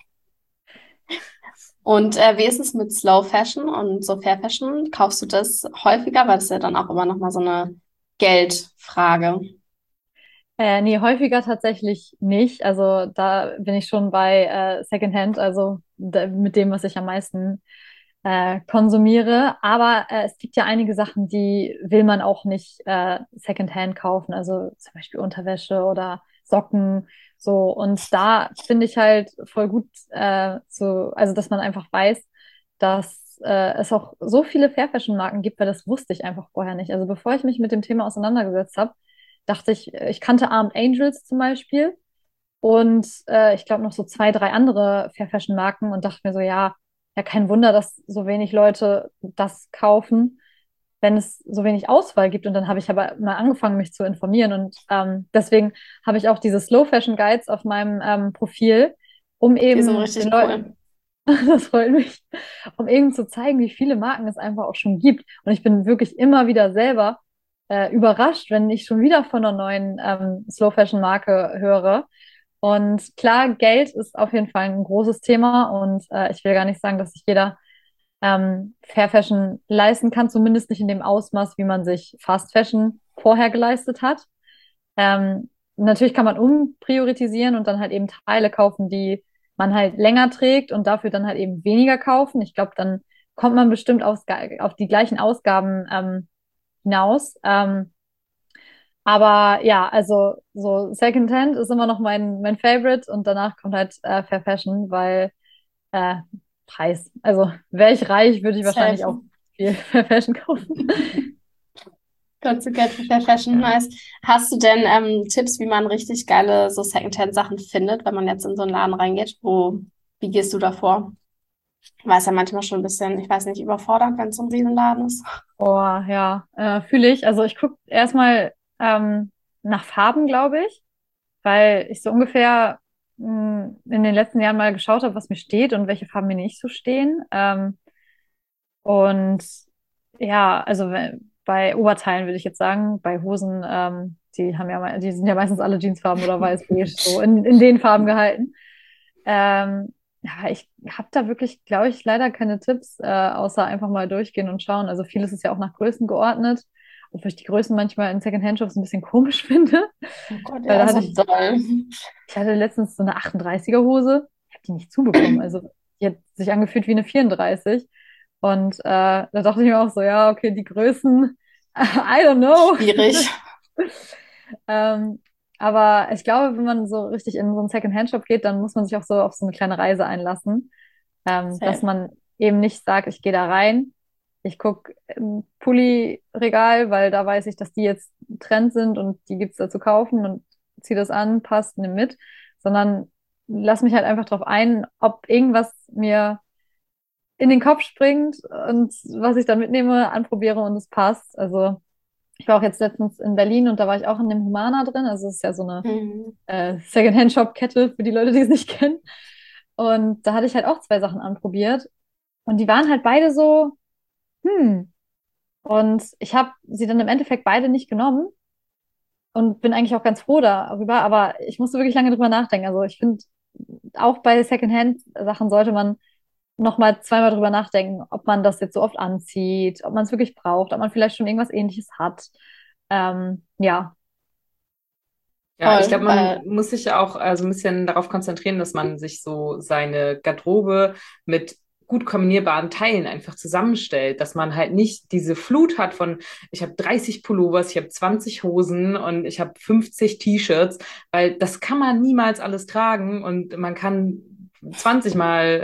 Und wie ist es mit Slow Fashion und so Fair Fashion? Kaufst du das häufiger? Weil das ist ja dann auch immer noch mal so eine Geldfrage. Nee, häufiger tatsächlich nicht. Also da bin ich schon bei Secondhand, also mit dem, was ich am meisten konsumiere. Aber es gibt ja einige Sachen, die will man auch nicht Secondhand kaufen. Also zum Beispiel Unterwäsche oder Socken. So. Und da finde ich halt voll gut, also dass man einfach weiß, dass es auch so viele Fair Fashion Marken gibt, weil das wusste ich einfach vorher nicht. Also bevor ich mich mit dem Thema auseinandergesetzt habe, dachte ich, ich kannte Armed Angels zum Beispiel und ich glaube noch so zwei, drei andere Fair Fashion Marken und dachte mir so, ja, ja, kein Wunder, dass so wenig Leute das kaufen, wenn es so wenig Auswahl gibt. Und dann habe ich aber mal angefangen, mich zu informieren und deswegen habe ich auch diese Slow Fashion Guides auf meinem Profil, um Die sind eben den richtig Leuten, cool. Das freut mich, um eben zu zeigen, wie viele Marken es einfach auch schon gibt. Und ich bin wirklich immer wieder selber überrascht, wenn ich schon wieder von einer neuen Slow Fashion Marke höre. Und klar, Geld ist auf jeden Fall ein großes Thema und ich will gar nicht sagen, dass sich jeder Fair Fashion leisten kann, zumindest nicht in dem Ausmaß, wie man sich Fast Fashion vorher geleistet hat. Natürlich kann man umpriorisieren und dann halt eben Teile kaufen, die man halt länger trägt und dafür dann halt eben weniger kaufen. Ich glaube, dann kommt man bestimmt auf die gleichen Ausgaben hinaus. Aber ja, also so Secondhand ist immer noch mein Favorite und danach kommt halt Fair Fashion, weil äh, Preis. Also wäre ich reich, würde ich wahrscheinlich auch Safe. viel Fair Fashion kaufen. Gott, so Geld für Fair Fashion, nice. Hast du denn Tipps, wie man richtig geile so Secondhand-Sachen findet, wenn man jetzt in so einen Laden reingeht? Wie gehst du da vor? Weil es ja manchmal schon ein bisschen, ich weiß nicht, überfordernd, wenn es so ein Riesenladen ist. Oh ja, fühle ich. Also ich gucke erstmal nach Farben, glaube ich, weil ich so ungefähr in den letzten Jahren mal geschaut habe, was mir steht und welche Farben mir nicht so stehen. Und ja, also bei Oberteilen würde ich jetzt sagen, bei Hosen, die sind ja meistens alle Jeansfarben oder weiß, beige, so in den Farben gehalten. Ja, ich habe da wirklich, glaube ich, leider keine Tipps, außer einfach mal durchgehen und schauen. Also vieles ist ja auch nach Größen geordnet, obwohl ich die Größen manchmal in Secondhand-Shops ein bisschen komisch finde. Oh Gott, Weil ja, da hatte so ich, doll. ich hatte letztens so eine 38er Hose, ich habe die nicht zubekommen. Also die hat sich angefühlt wie eine 34. Und da dachte ich mir auch so, ja, okay, die Größen, I don't know. Schwierig. Ähm, aber ich glaube, wenn man so richtig in so einen Second-Hand-Shop geht, dann muss man sich auch so auf so eine kleine Reise einlassen, dass Safe. man eben nicht sagt, ich gehe da rein, ich gucke im Pulli-Regal, weil da weiß ich, dass die jetzt Trend sind und die gibt's da zu kaufen und zieh das an, passt, nimm mit, sondern lass mich halt einfach drauf ein, ob irgendwas mir in den Kopf springt und was ich dann mitnehme, anprobiere und es passt. Also ich war auch jetzt letztens in Berlin und da war ich auch in dem Humana drin. Also es ist ja so eine Mhm. Second-Hand-Shop-Kette für die Leute, die es nicht kennen. Und da hatte ich halt auch zwei Sachen anprobiert. Und die waren halt beide so, hm. Und ich habe sie dann im Endeffekt beide nicht genommen und bin eigentlich auch ganz froh darüber. Aber ich musste wirklich lange drüber nachdenken. Also ich finde, auch bei Second-Hand-Sachen sollte man noch mal zweimal drüber nachdenken, ob man das jetzt so oft anzieht, ob man es wirklich braucht, ob man vielleicht schon irgendwas Ähnliches hat. Ja, Ja, ich Voll, glaube, man weil, muss sich ja auch so ein bisschen darauf konzentrieren, dass man sich so seine Garderobe mit gut kombinierbaren Teilen einfach zusammenstellt, dass man halt nicht diese Flut hat von, ich habe 30 Pullovers, ich habe 20 Hosen und ich habe 50 T-Shirts, weil das kann man niemals alles tragen und man kann 20 Mal,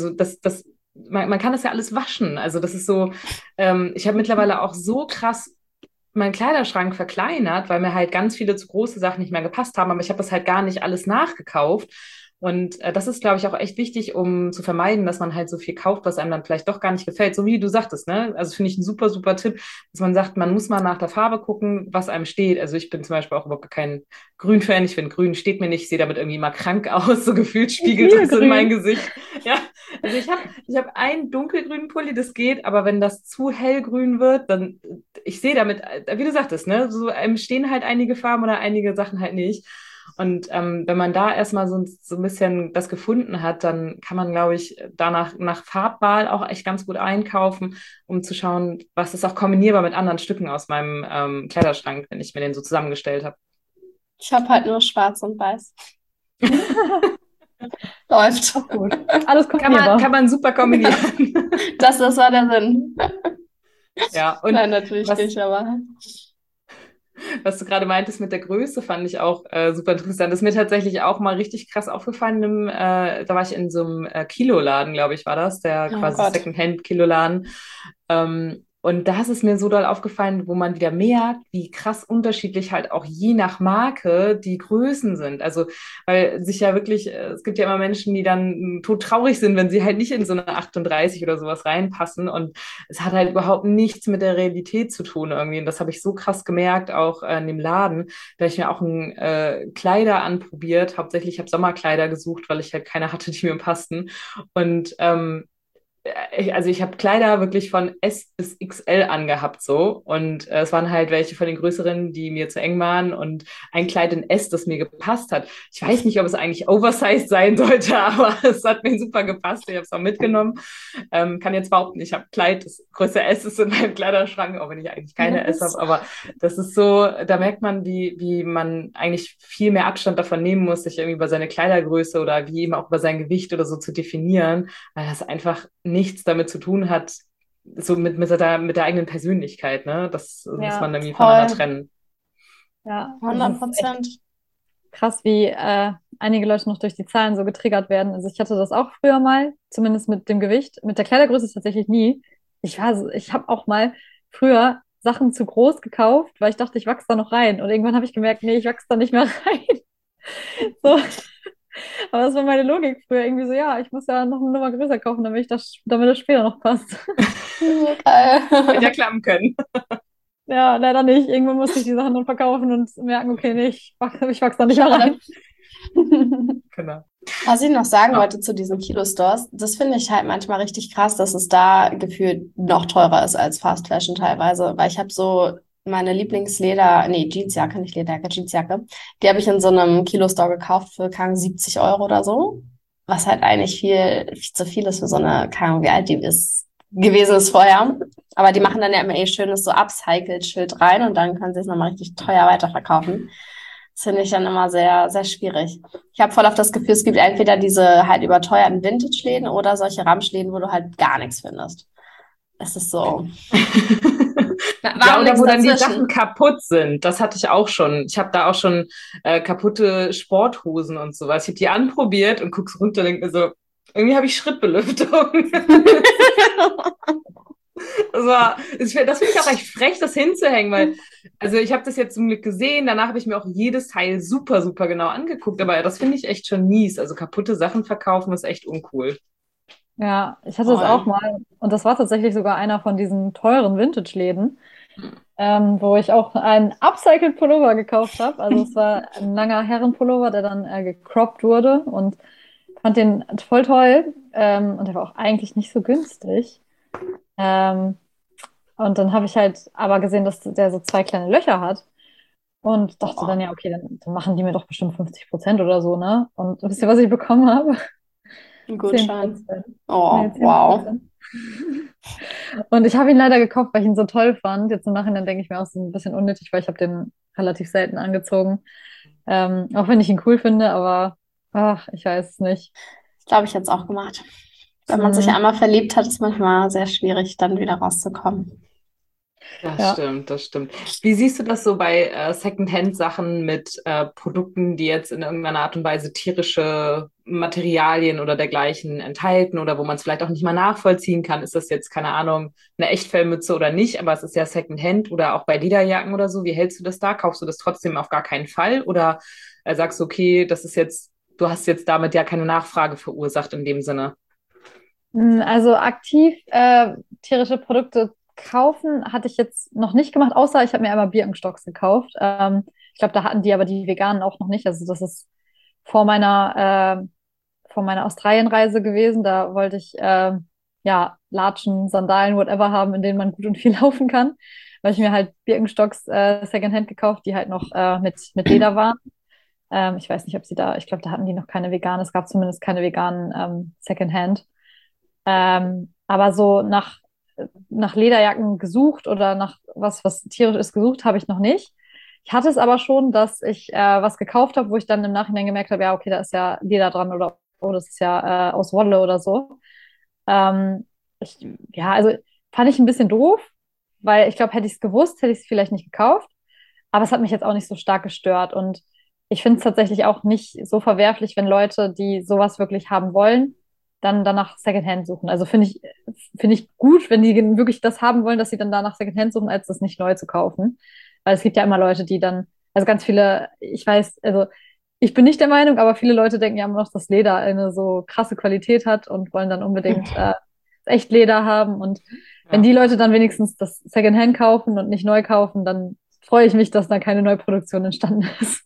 man kann das ja alles waschen. Also das ist so, ich habe mittlerweile auch so krass meinen Kleiderschrank verkleinert, weil mir halt ganz viele zu große Sachen nicht mehr gepasst haben, aber ich habe das halt gar nicht alles nachgekauft. Und das ist, glaube ich, auch echt wichtig, um zu vermeiden, dass man halt so viel kauft, was einem dann vielleicht doch gar nicht gefällt. So wie du sagtest, ne? Also finde ich ein super, super Tipp, dass man sagt, man muss mal nach der Farbe gucken, was einem steht. Also ich bin zum Beispiel auch überhaupt kein Grün-Fan. Ich finde, Grün steht mir nicht. Ich sehe damit irgendwie immer krank aus. So gefühlt ich spiegelt liebe das in mein grün. Gesicht. Ja, also ich hab einen dunkelgrünen Pulli, das geht, aber wenn das zu hellgrün wird, dann, ich sehe damit, wie du sagtest, ne, so stehen halt einige Farben oder einige Sachen halt nicht. Und wenn man da erstmal so ein bisschen das gefunden hat, dann kann man, glaube ich, danach nach Farbwahl auch echt ganz gut einkaufen, um zu schauen, was ist auch kombinierbar mit anderen Stücken aus meinem Kleiderschrank, wenn ich mir den so zusammengestellt habe. ich habe halt nur schwarz und weiß. Läuft. Auch gut. Alles Kann man, kombinierbar. kann man super kombinieren. Das war der Sinn. Ja, und Nein, natürlich was, nicht, aber was du gerade meintest mit der Größe, fand ich auch super interessant. Das ist mir tatsächlich auch mal richtig krass aufgefallen. Da war ich in so einem Kiloladen, glaube ich, war das, der oh quasi Gott. Secondhand-Kiloladen. Und da ist es mir so doll aufgefallen, wo man wieder merkt, wie krass unterschiedlich halt auch je nach Marke die Größen sind. Also, weil sich ja wirklich, es gibt ja immer Menschen, die dann todtraurig sind, wenn sie halt nicht in so eine 38 oder sowas reinpassen. Und es hat halt überhaupt nichts mit der Realität zu tun irgendwie. Und das habe ich so krass gemerkt, auch in dem Laden. Da habe ich mir auch Kleider anprobiert. Hauptsächlich habe ich Sommerkleider gesucht, weil ich halt keine hatte, die mir passten. Und ich habe Kleider wirklich von S bis XL angehabt so und es waren halt welche von den größeren, die mir zu eng waren und ein Kleid in S, das mir gepasst hat. Ich weiß nicht, ob es eigentlich oversized sein sollte, aber es hat mir super gepasst. Ich habe es auch mitgenommen. Kann jetzt behaupten, ich habe Kleid, das Größe S ist in meinem Kleiderschrank, auch wenn ich eigentlich keine S habe, aber das ist so, da merkt man, wie man eigentlich viel mehr Abstand davon nehmen muss, sich irgendwie über seine Kleidergröße oder wie eben auch über sein Gewicht oder so zu definieren, weil das einfach nichts damit zu tun hat, so mit der eigenen Persönlichkeit, ne? Das muss man irgendwie voneinander trennen. Ja, 100%. Krass, wie einige Leute noch durch die Zahlen so getriggert werden. Also ich hatte das auch früher mal, zumindest mit dem Gewicht. Mit der Kleidergröße tatsächlich nie. Ich habe auch mal früher Sachen zu groß gekauft, weil ich dachte, ich wachse da noch rein. Und irgendwann habe ich gemerkt, nee, ich wachse da nicht mehr rein. So. Aber das war meine Logik früher. Irgendwie so, ja, ich muss ja noch eine Nummer größer kaufen, damit das später noch passt. Geil. Hätte ja klappen können. Ja, leider nicht. Irgendwann musste ich die Sachen dann verkaufen und merken, okay, nee, ich wachse da nicht mehr rein. Genau. Was ich noch sagen wollte zu diesen Kilo-Stores, das finde ich halt manchmal richtig krass, dass es da gefühlt noch teurer ist als Fast Fashion teilweise, weil ich habe so meine Jeansjacke, nicht Lederjacke, Jeansjacke, die habe ich in so einem Kilo-Store gekauft für, keine Ahnung, 70 Euro oder so, was halt eigentlich viel zu viel ist für so eine, keine Ahnung, wie alt die gewesen ist vorher. Aber die machen dann ja immer schönes so Upcycled-Schild rein und dann können sie es nochmal richtig teuer weiterverkaufen. Das finde ich dann immer sehr, sehr schwierig. Ich habe voll auf das Gefühl, es gibt entweder diese halt überteuerten Vintage-Läden oder solche Ramschläden, wo du halt gar nichts findest. Es ist so. Ja, oder wo dann die Sachen kaputt sind. Das hatte ich auch schon. Ich habe da auch schon kaputte Sporthosen und sowas. Ich habe die anprobiert und guck's runter und denke mir so, irgendwie habe ich Schrittbelüftung. Das finde ich auch echt frech, das hinzuhängen, weil, also ich habe das jetzt zum Glück gesehen, danach habe ich mir auch jedes Teil super, super genau angeguckt, aber das finde ich echt schon mies. Also kaputte Sachen verkaufen ist echt uncool. Ja, ich hatte es auch mal und das war tatsächlich sogar einer von diesen teuren Vintage-Läden, wo ich auch einen Upcycled Pullover gekauft habe. Also es war ein langer Herrenpullover, der dann gecroppt wurde und fand den voll toll und der war auch eigentlich nicht so günstig. Und dann habe ich halt aber gesehen, dass der so 2 kleine Löcher hat und dachte dann, ja, okay, dann machen die mir doch bestimmt 50% oder so, ne? Und wisst ihr, was ich bekommen habe? Ein Gutschein. 10%. Oh, Nee, 10%. wow. Und ich habe ihn leider gekauft, weil ich ihn so toll fand. Jetzt im Nachhinein denke ich mir auch so ein bisschen unnötig, weil ich habe den relativ selten angezogen. Auch wenn ich ihn cool finde, aber ach, ich weiß es nicht. Ich glaube, ich hätte es auch gemacht. Wenn man sich einmal verliebt hat, ist es manchmal sehr schwierig, dann wieder rauszukommen. Das stimmt, das stimmt. Wie siehst du das so bei Secondhand-Sachen mit Produkten, die jetzt in irgendeiner Art und Weise tierische Materialien oder dergleichen enthalten oder wo man es vielleicht auch nicht mal nachvollziehen kann? Ist das jetzt, keine Ahnung, eine Echtfellmütze oder nicht, aber es ist ja Secondhand oder auch bei Lederjacken oder so. Wie hältst du das da? Kaufst du das trotzdem auf gar keinen Fall oder sagst du, okay, das ist jetzt, du hast jetzt damit ja keine Nachfrage verursacht in dem Sinne? Also aktiv tierische Produkte kaufen hatte ich jetzt noch nicht gemacht, außer ich habe mir einmal Birkenstocks gekauft. Ich glaube, da hatten die aber die Veganen auch noch nicht. Also das ist vor meiner Australienreise gewesen. Da wollte ich ja Latschen, Sandalen, whatever haben, in denen man gut und viel laufen kann. Weil ich mir halt Birkenstocks Secondhand gekauft, die halt noch mit Leder waren. Ich weiß nicht, ob ich glaube, da hatten die noch keine veganen. Es gab zumindest keine veganen Secondhand. Aber so nach Lederjacken gesucht oder nach was tierisch ist gesucht, habe ich noch nicht. Ich hatte es aber schon, dass ich was gekauft habe, wo ich dann im Nachhinein gemerkt habe, ja, okay, da ist ja Leder dran oder oh, das ist ja aus Wolle oder so. Ähm, ja, also fand ich ein bisschen doof, weil ich glaube, hätte ich es gewusst, hätte ich es vielleicht nicht gekauft. Aber es hat mich jetzt auch nicht so stark gestört. Und ich finde es tatsächlich auch nicht so verwerflich, wenn Leute, die sowas wirklich haben wollen, dann danach Secondhand suchen. Also finde ich gut, wenn die wirklich das haben wollen, dass sie dann danach Secondhand suchen, als das nicht neu zu kaufen. Weil es gibt ja immer Leute, die dann, also ganz viele, ich weiß, also ich bin nicht der Meinung, aber viele Leute denken ja immer noch, dass Leder eine so krasse Qualität hat und wollen dann unbedingt echt Leder haben. Und wenn Ja. die Leute dann wenigstens das Secondhand kaufen und nicht neu kaufen, dann freue ich mich, dass da keine Neuproduktion entstanden ist.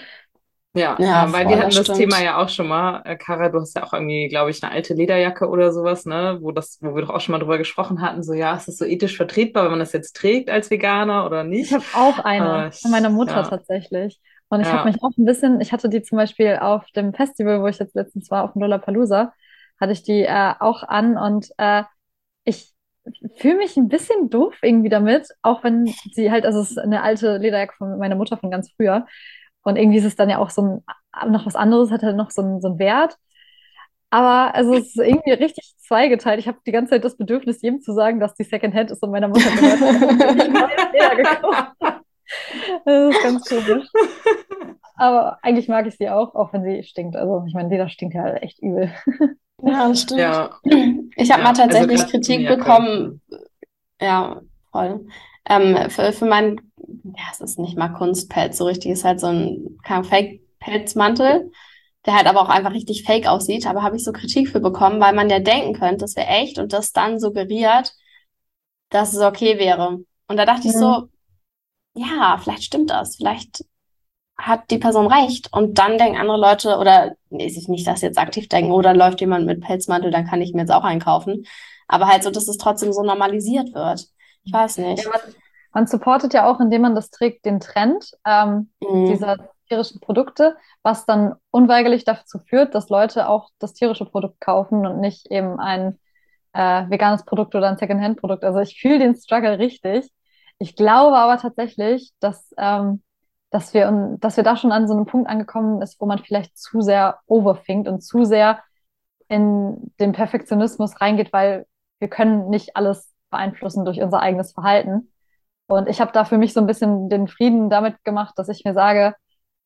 Ja, Ja, ja, weil wir voll, hatten das das Thema stimmt. ja auch schon mal. Kara, du hast ja auch irgendwie, glaube ich, eine alte Lederjacke oder sowas, ne, wo wir doch auch schon mal drüber gesprochen hatten, so, ja, ist das so ethisch vertretbar, wenn man das jetzt trägt als Veganer oder Ich nicht? habe auch eine von meiner Mutter Ja, tatsächlich. Und ich habe ja, mich auch ein bisschen, ich hatte die zum Beispiel auf dem Festival, wo ich jetzt letztens war, auf dem Lollapalooza, hatte ich die auch an und ich fühle mich ein bisschen doof irgendwie damit, auch wenn sie halt, also es ist eine alte Lederjacke von meiner Mutter von ganz früher. Und irgendwie ist es dann ja auch so noch was anderes, hat halt noch so einen Wert. Aber also es ist irgendwie richtig zweigeteilt. Ich habe die ganze Zeit das Bedürfnis, jedem zu sagen, dass die Secondhand ist und meiner Mutter gehört hat, weil ich neues Leder gekauft habe. Das ist ganz komisch. Aber eigentlich mag ich sie auch, auch wenn sie stinkt. Also ich meine, Leder stinkt ja halt echt übel. Ja, das stimmt. ja, Ich habe mal ja, also tatsächlich gerade so eine Kritik Jacke. bekommen, ja, voll. Für meinen, ja, es ist nicht mal Kunstpelz, so richtig, es ist halt so ein kein Fake-Pelzmantel, der halt aber auch einfach richtig fake aussieht. Aber habe ich so Kritik für bekommen, weil man ja denken könnte, das wäre echt und das dann suggeriert, dass es okay wäre. Und da dachte ich Mhm. so, ja, vielleicht stimmt das, vielleicht hat die Person recht. Und dann denken andere Leute, oder nee, sich nicht, dass sie jetzt aktiv denken, oder läuft jemand mit Pelzmantel, dann kann ich mir jetzt auch einkaufen. Aber halt so, dass es trotzdem so normalisiert wird. Ich weiß Ja, nicht. man supportet ja auch, indem man das trägt, den Trend Mhm. dieser tierischen Produkte, was dann unweigerlich dazu führt, dass Leute auch das tierische Produkt kaufen und nicht eben ein veganes Produkt oder ein Secondhand-Produkt. Also ich fühle den Struggle richtig. Ich glaube aber tatsächlich, dass wir da schon an so einem Punkt angekommen ist, wo man vielleicht zu sehr overthinkt und zu sehr in den Perfektionismus reingeht, weil wir können nicht alles beeinflussen durch unser eigenes Verhalten. Und ich habe da für mich so ein bisschen den Frieden damit gemacht, dass ich mir sage,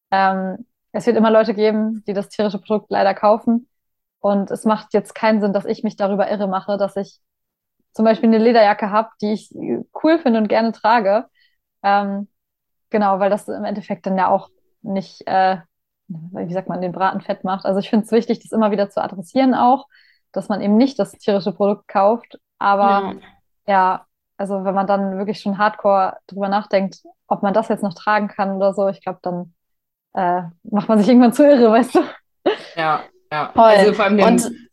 es wird immer Leute geben, die das tierische Produkt leider kaufen. Und es macht jetzt keinen Sinn, dass ich mich darüber irre mache, dass ich zum Beispiel eine Lederjacke habe, die ich cool finde und gerne trage. Ähm, genau, weil das im Endeffekt dann ja auch nicht, wie sagt man, den Braten fett macht. Also ich finde es wichtig, das immer wieder zu adressieren auch, dass man eben nicht das tierische Produkt kauft. Aber Ja. ja, also wenn man dann wirklich schon hardcore drüber nachdenkt, ob man das jetzt noch tragen kann oder so, ich glaube, dann macht man sich irgendwann zu irre, weißt du? Ja, ja. Voll. Also vor allem Und den,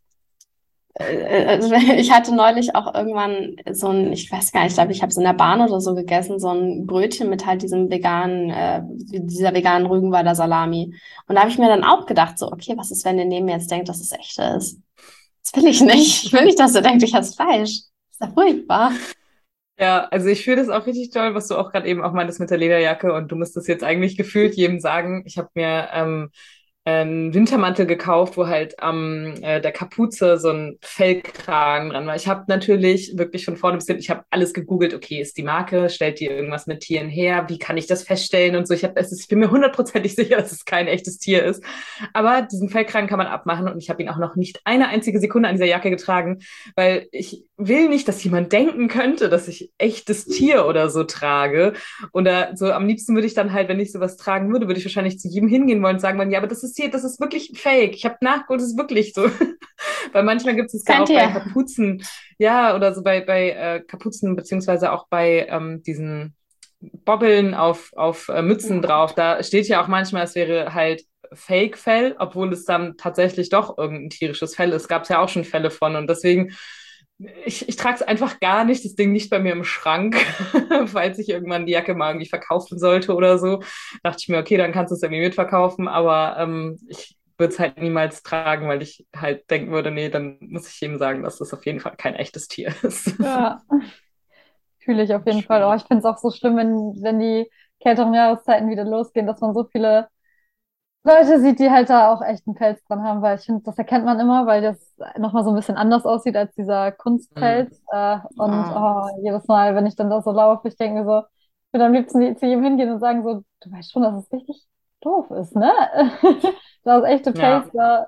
also ich hatte neulich auch irgendwann so ein, ich weiß gar nicht, ich glaube, ich habe es in der Bahn oder so gegessen, so ein Brötchen mit halt diesem veganen, dieser veganen Rügenwalder Salami. Und da habe ich mir dann auch gedacht, so, okay, was ist, wenn der neben mir jetzt denkt, dass es echt ist? Das will ich nicht. Ich will nicht, dass er denkt, ich esse Fleisch. Das ist ja furchtbar. ja, also ich fühle das auch richtig toll, was du auch gerade eben auch meintest mit der Lederjacke und du müsstest jetzt eigentlich gefühlt jedem sagen, ich habe mir einen Wintermantel gekauft, wo halt am der Kapuze so ein Fellkragen dran war. Ich habe natürlich wirklich von vorne bis hinten, ich habe alles gegoogelt, okay, ist die Marke, stellt die irgendwas mit Tieren her, wie kann ich das feststellen und so. Ich bin mir hundertprozentig sicher, dass es kein echtes Tier ist. Aber diesen Fellkragen kann man abmachen und ich habe ihn auch noch nicht eine einzige Sekunde an dieser Jacke getragen, weil ich will nicht, dass jemand denken könnte, dass ich echtes Tier oder so trage. Oder so am liebsten würde ich dann halt, wenn ich sowas tragen würde, würde ich wahrscheinlich zu jedem hingehen wollen und sagen, ja, aber das ist hier, das ist wirklich fake. Ich habe nachgeguckt, das ist wirklich so. Weil manchmal gibt es ja Kein auch bei Tier. Kapuzen, ja, oder so bei Kapuzen, beziehungsweise auch bei diesen Bobbeln auf Mützen drauf. Da steht ja auch manchmal, es wäre halt Fake-Fell, obwohl es dann tatsächlich doch irgendein tierisches Fell ist. Gab es ja auch schon Fälle von. Und deswegen, ich trage es einfach gar nicht, das Ding nicht bei mir im Schrank, falls ich irgendwann die Jacke mal irgendwie verkaufen sollte oder so. Dachte ich mir, okay, dann kannst du es irgendwie mitverkaufen, aber ich würde es halt niemals tragen, weil ich halt denken würde, nee, dann muss ich jedem sagen, dass das auf jeden Fall kein echtes Tier ist. Ja, fühle ich auf jeden Fall. Oh, Schwierig. ich finde es auch so schlimm, wenn die kälteren Jahreszeiten wieder losgehen, dass man so viele Leute sieht, die halt da auch echt einen Pelz dran haben, weil ich finde, das erkennt man immer, weil das nochmal so ein bisschen anders aussieht als dieser Hm. Kunstpelz. Und Ja. oh, jedes Mal, wenn ich dann da so laufe, ich denke mir so, ich würde am liebsten zu ihm hingehen und sagen so, du weißt schon, dass es richtig doof ist, ne? Das echte Pelz Ja. da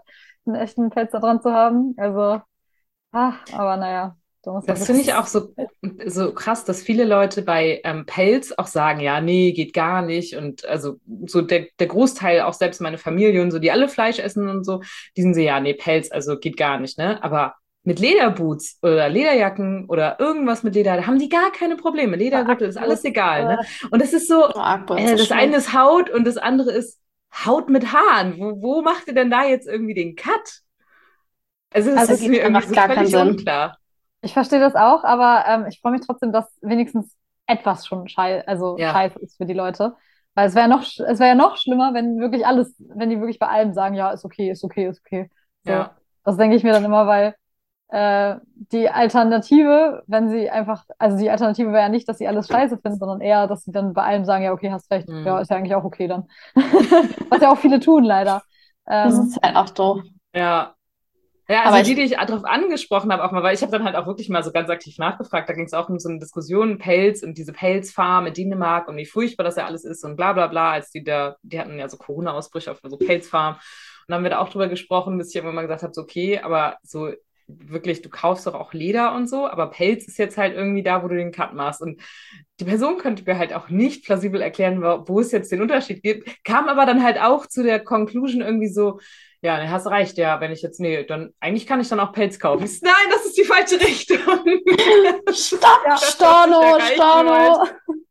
einen echten Pelz da dran zu haben. Also, aber naja, da muss man Das finde ich wirklich. auch so krass, dass viele Leute bei Pelz auch sagen, ja, nee, geht gar nicht. Und also so der Großteil, auch selbst meine Familie und so, die alle Fleisch essen und so, die sind so, ja, nee, Pelz, also geht gar nicht, ne? Aber mit Lederboots oder Lederjacken oder irgendwas mit Leder, da haben die gar keine Probleme. Ledergürtel ist alles egal, ne? Und das ist so, Argbrust ist das schlimm. eine ist Haut und das andere ist Haut mit Haaren. Wo macht ihr denn da jetzt irgendwie den Cut? Also das Also ist mir irgendwie Macht so gar keinen völlig Sinn. unklar. ich verstehe das auch, aber ich freue mich trotzdem, dass wenigstens etwas schon Ja. scheiße ist für die Leute. Weil es wäre ja noch schlimmer, wenn wirklich alles, wenn die wirklich bei allem sagen, ja, ist okay, ist okay, ist okay. So, Ja, das denke ich mir dann immer, weil die Alternative, wenn sie einfach, also die Alternative wäre ja nicht, dass sie alles scheiße finden, sondern eher, dass sie dann bei allem sagen, ja, okay, hast recht, ja, hm. ist ja eigentlich auch okay dann. Was ja auch viele tun, leider. Das ist halt auch doof. Ja. Ja, Aber also ich, die ich darauf angesprochen habe, auch mal, weil ich habe dann halt auch wirklich mal so ganz aktiv nachgefragt, da ging es auch um so eine Diskussion, Pelz und diese Pelzfarm in Dänemark und wie furchtbar das ja alles ist und bla bla bla, als die hatten ja so Corona-Ausbrüche auf so Pelzfarm und dann haben wir da auch drüber gesprochen, bis ich irgendwann mal gesagt habe, so okay, aber so wirklich, du kaufst doch auch Leder und so, aber Pelz ist jetzt halt irgendwie da, wo du den Cut machst und die Person könnte mir halt auch nicht plausibel erklären, wo es jetzt den Unterschied gibt, kam aber dann halt auch zu der Conclusion irgendwie so, ja, ne, hast recht, ja, wenn ich jetzt, nee, dann, eigentlich kann ich dann auch Pelz kaufen. Ich so, nein, das ist die falsche Richtung. Stopp, Ja. Storno, Storno.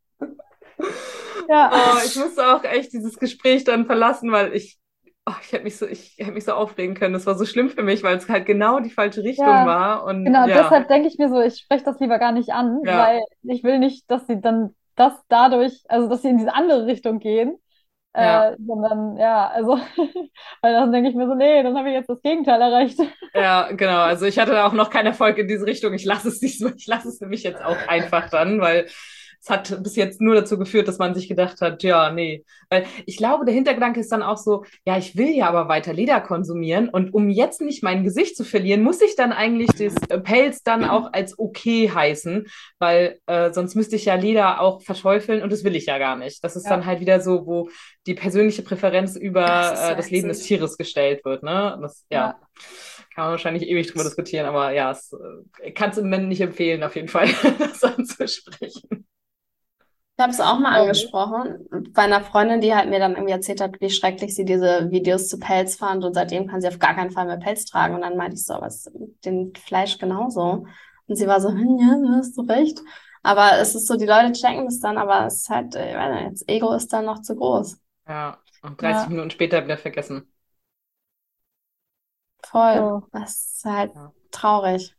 Ja. Oh, ich musste auch echt dieses Gespräch dann verlassen, weil ich hätte mich so aufregen können. Das war so schlimm für mich, weil es halt genau die falsche Richtung Ja, war und genau, ja, deshalb denke ich mir so, ich spreche das lieber gar nicht an, ja, weil ich will nicht, dass sie dann das dadurch, also dass sie in diese andere Richtung gehen, ja. sondern ja, also, weil dann denke ich mir so, nee, dann habe ich jetzt das Gegenteil erreicht. Ja, genau. Also ich hatte da auch noch keinen Erfolg in diese Richtung. Ich lasse es nämlich jetzt auch einfach dann, weil es hat bis jetzt nur dazu geführt, dass man sich gedacht hat, ja, nee. Weil ich glaube, der Hintergedanke ist dann auch so, ja, ich will ja aber weiter Leder konsumieren und um jetzt nicht mein Gesicht zu verlieren, muss ich dann eigentlich das Pelz dann auch als okay heißen, weil sonst müsste ich ja Leder auch verteufeln und das will ich ja gar nicht. Das ist Ja, dann halt wieder so, wo die persönliche Präferenz über Das ist so das Leben des ätzend. Tieres gestellt wird, ne? Das, ja. ja. Kann man wahrscheinlich ewig drüber diskutieren, aber ja, kann es im Moment nicht empfehlen, auf jeden Fall, das anzusprechen. Ich habe es auch mal Glaub ich. angesprochen bei einer Freundin, die halt mir dann irgendwie erzählt hat, wie schrecklich sie diese Videos zu Pelz fand und seitdem kann sie auf gar keinen Fall mehr Pelz tragen. Und dann meinte ich so, aber es ist mit dem Fleisch genauso. Und sie war so, ja, du hast so recht. Aber es ist so, die Leute checken das dann, aber es ist halt, ich weiß nicht, das Ego ist dann noch zu groß. Ja, und 30 Ja, Minuten später wieder vergessen. Voll. so. Das ist halt Ja. traurig.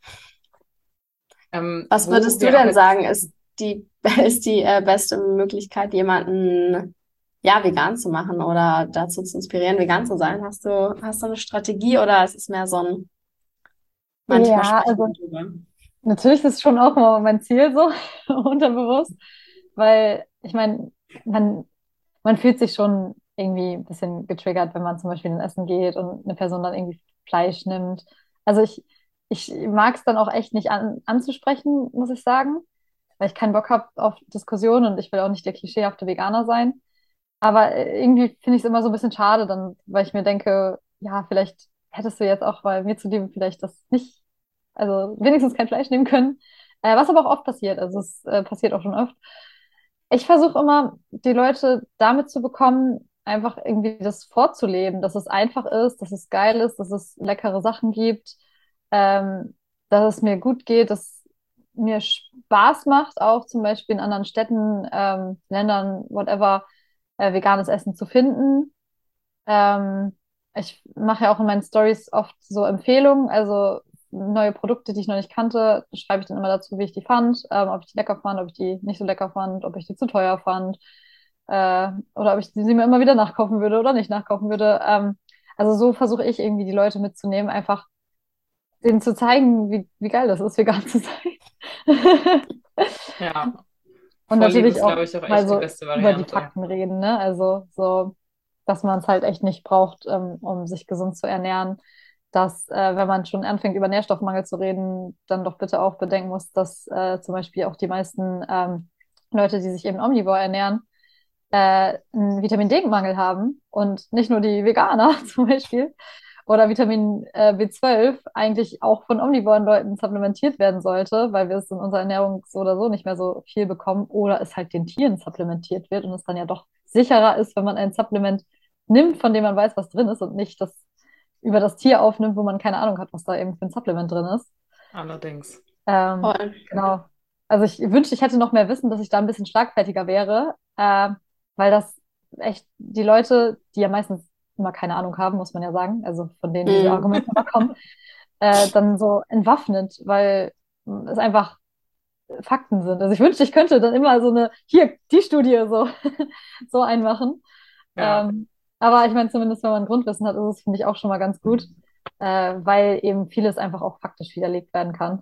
Was Wo würdest du wir auch denn jetzt, sagen, ist die beste Möglichkeit, jemanden ja vegan zu machen oder dazu zu inspirieren, vegan zu sein? Hast du eine Strategie oder ist es mehr so ein manchmal Ja, spricht man also drüber? natürlich ist es schon auch immer mein Ziel so, unterbewusst, weil ich meine, man, man fühlt sich schon irgendwie ein bisschen getriggert, wenn man zum Beispiel in ein Essen geht und eine Person dann irgendwie Fleisch nimmt. Also ich mag es dann auch echt nicht anzusprechen, muss ich sagen, weil ich keinen Bock habe auf Diskussionen und ich will auch nicht der klischeehafte Veganer sein. Aber irgendwie finde ich es immer so ein bisschen schade, dann, weil ich mir denke, ja, vielleicht hättest du jetzt auch bei mir zuliebe vielleicht das nicht, also wenigstens kein Fleisch nehmen können. Was aber auch oft passiert, also es passiert auch schon oft. Ich versuche immer, die Leute damit zu bekommen, einfach irgendwie das vorzuleben, dass es einfach ist, dass es geil ist, dass es leckere Sachen gibt, ähm, dass es mir gut geht, dass mir Spaß macht, auch zum Beispiel in anderen Städten, Ländern, whatever, veganes Essen zu finden. Ähm, Ich mache ja auch in meinen Stories oft so Empfehlungen, also neue Produkte, die ich noch nicht kannte, schreibe ich dann immer dazu, wie ich die fand, ob ich die lecker fand, ob ich die nicht so lecker fand, ob ich die zu teuer fand, oder ob ich sie mir immer wieder nachkaufen würde oder nicht nachkaufen würde. Also so versuche ich irgendwie die Leute mitzunehmen, einfach denen zu zeigen, wie geil das ist, vegan zu sein. ja, Und Vorleben natürlich ist, auch glaube ich, auch mal echt die so beste über die Variante. Fakten reden, ne? Also so, dass man es halt echt nicht braucht, um sich gesund zu ernähren. Dass, wenn man schon anfängt, über Nährstoffmangel zu reden, dann doch bitte auch bedenken muss, dass zum Beispiel auch die meisten Leute, die sich eben omnivor ernähren, einen Vitamin D-Mangel haben und nicht nur die Veganer zum Beispiel. oder Vitamin B12 eigentlich auch von omnivoren Leuten supplementiert werden sollte, weil wir es in unserer Ernährung so oder so nicht mehr so viel bekommen oder es halt den Tieren supplementiert wird und es dann ja doch sicherer ist, wenn man ein Supplement nimmt, von dem man weiß, was drin ist und nicht das über das Tier aufnimmt, wo man keine Ahnung hat, was da eben für ein Supplement drin ist. Allerdings. Voll. Genau. Also ich wünschte, ich hätte noch mehr Wissen, dass ich da ein bisschen schlagfertiger wäre, weil das echt die Leute, die ja meistens immer keine Ahnung haben, muss man ja sagen, also von denen diese Argumente immer kommen, dann so entwaffnet, weil es einfach Fakten sind. Also ich wünschte, ich könnte dann immer so hier, die Studie so, so einmachen. Ja. Aber ich meine, zumindest wenn man Grundwissen hat, ist es, finde ich, auch schon mal ganz gut, weil eben vieles einfach auch faktisch widerlegt werden kann.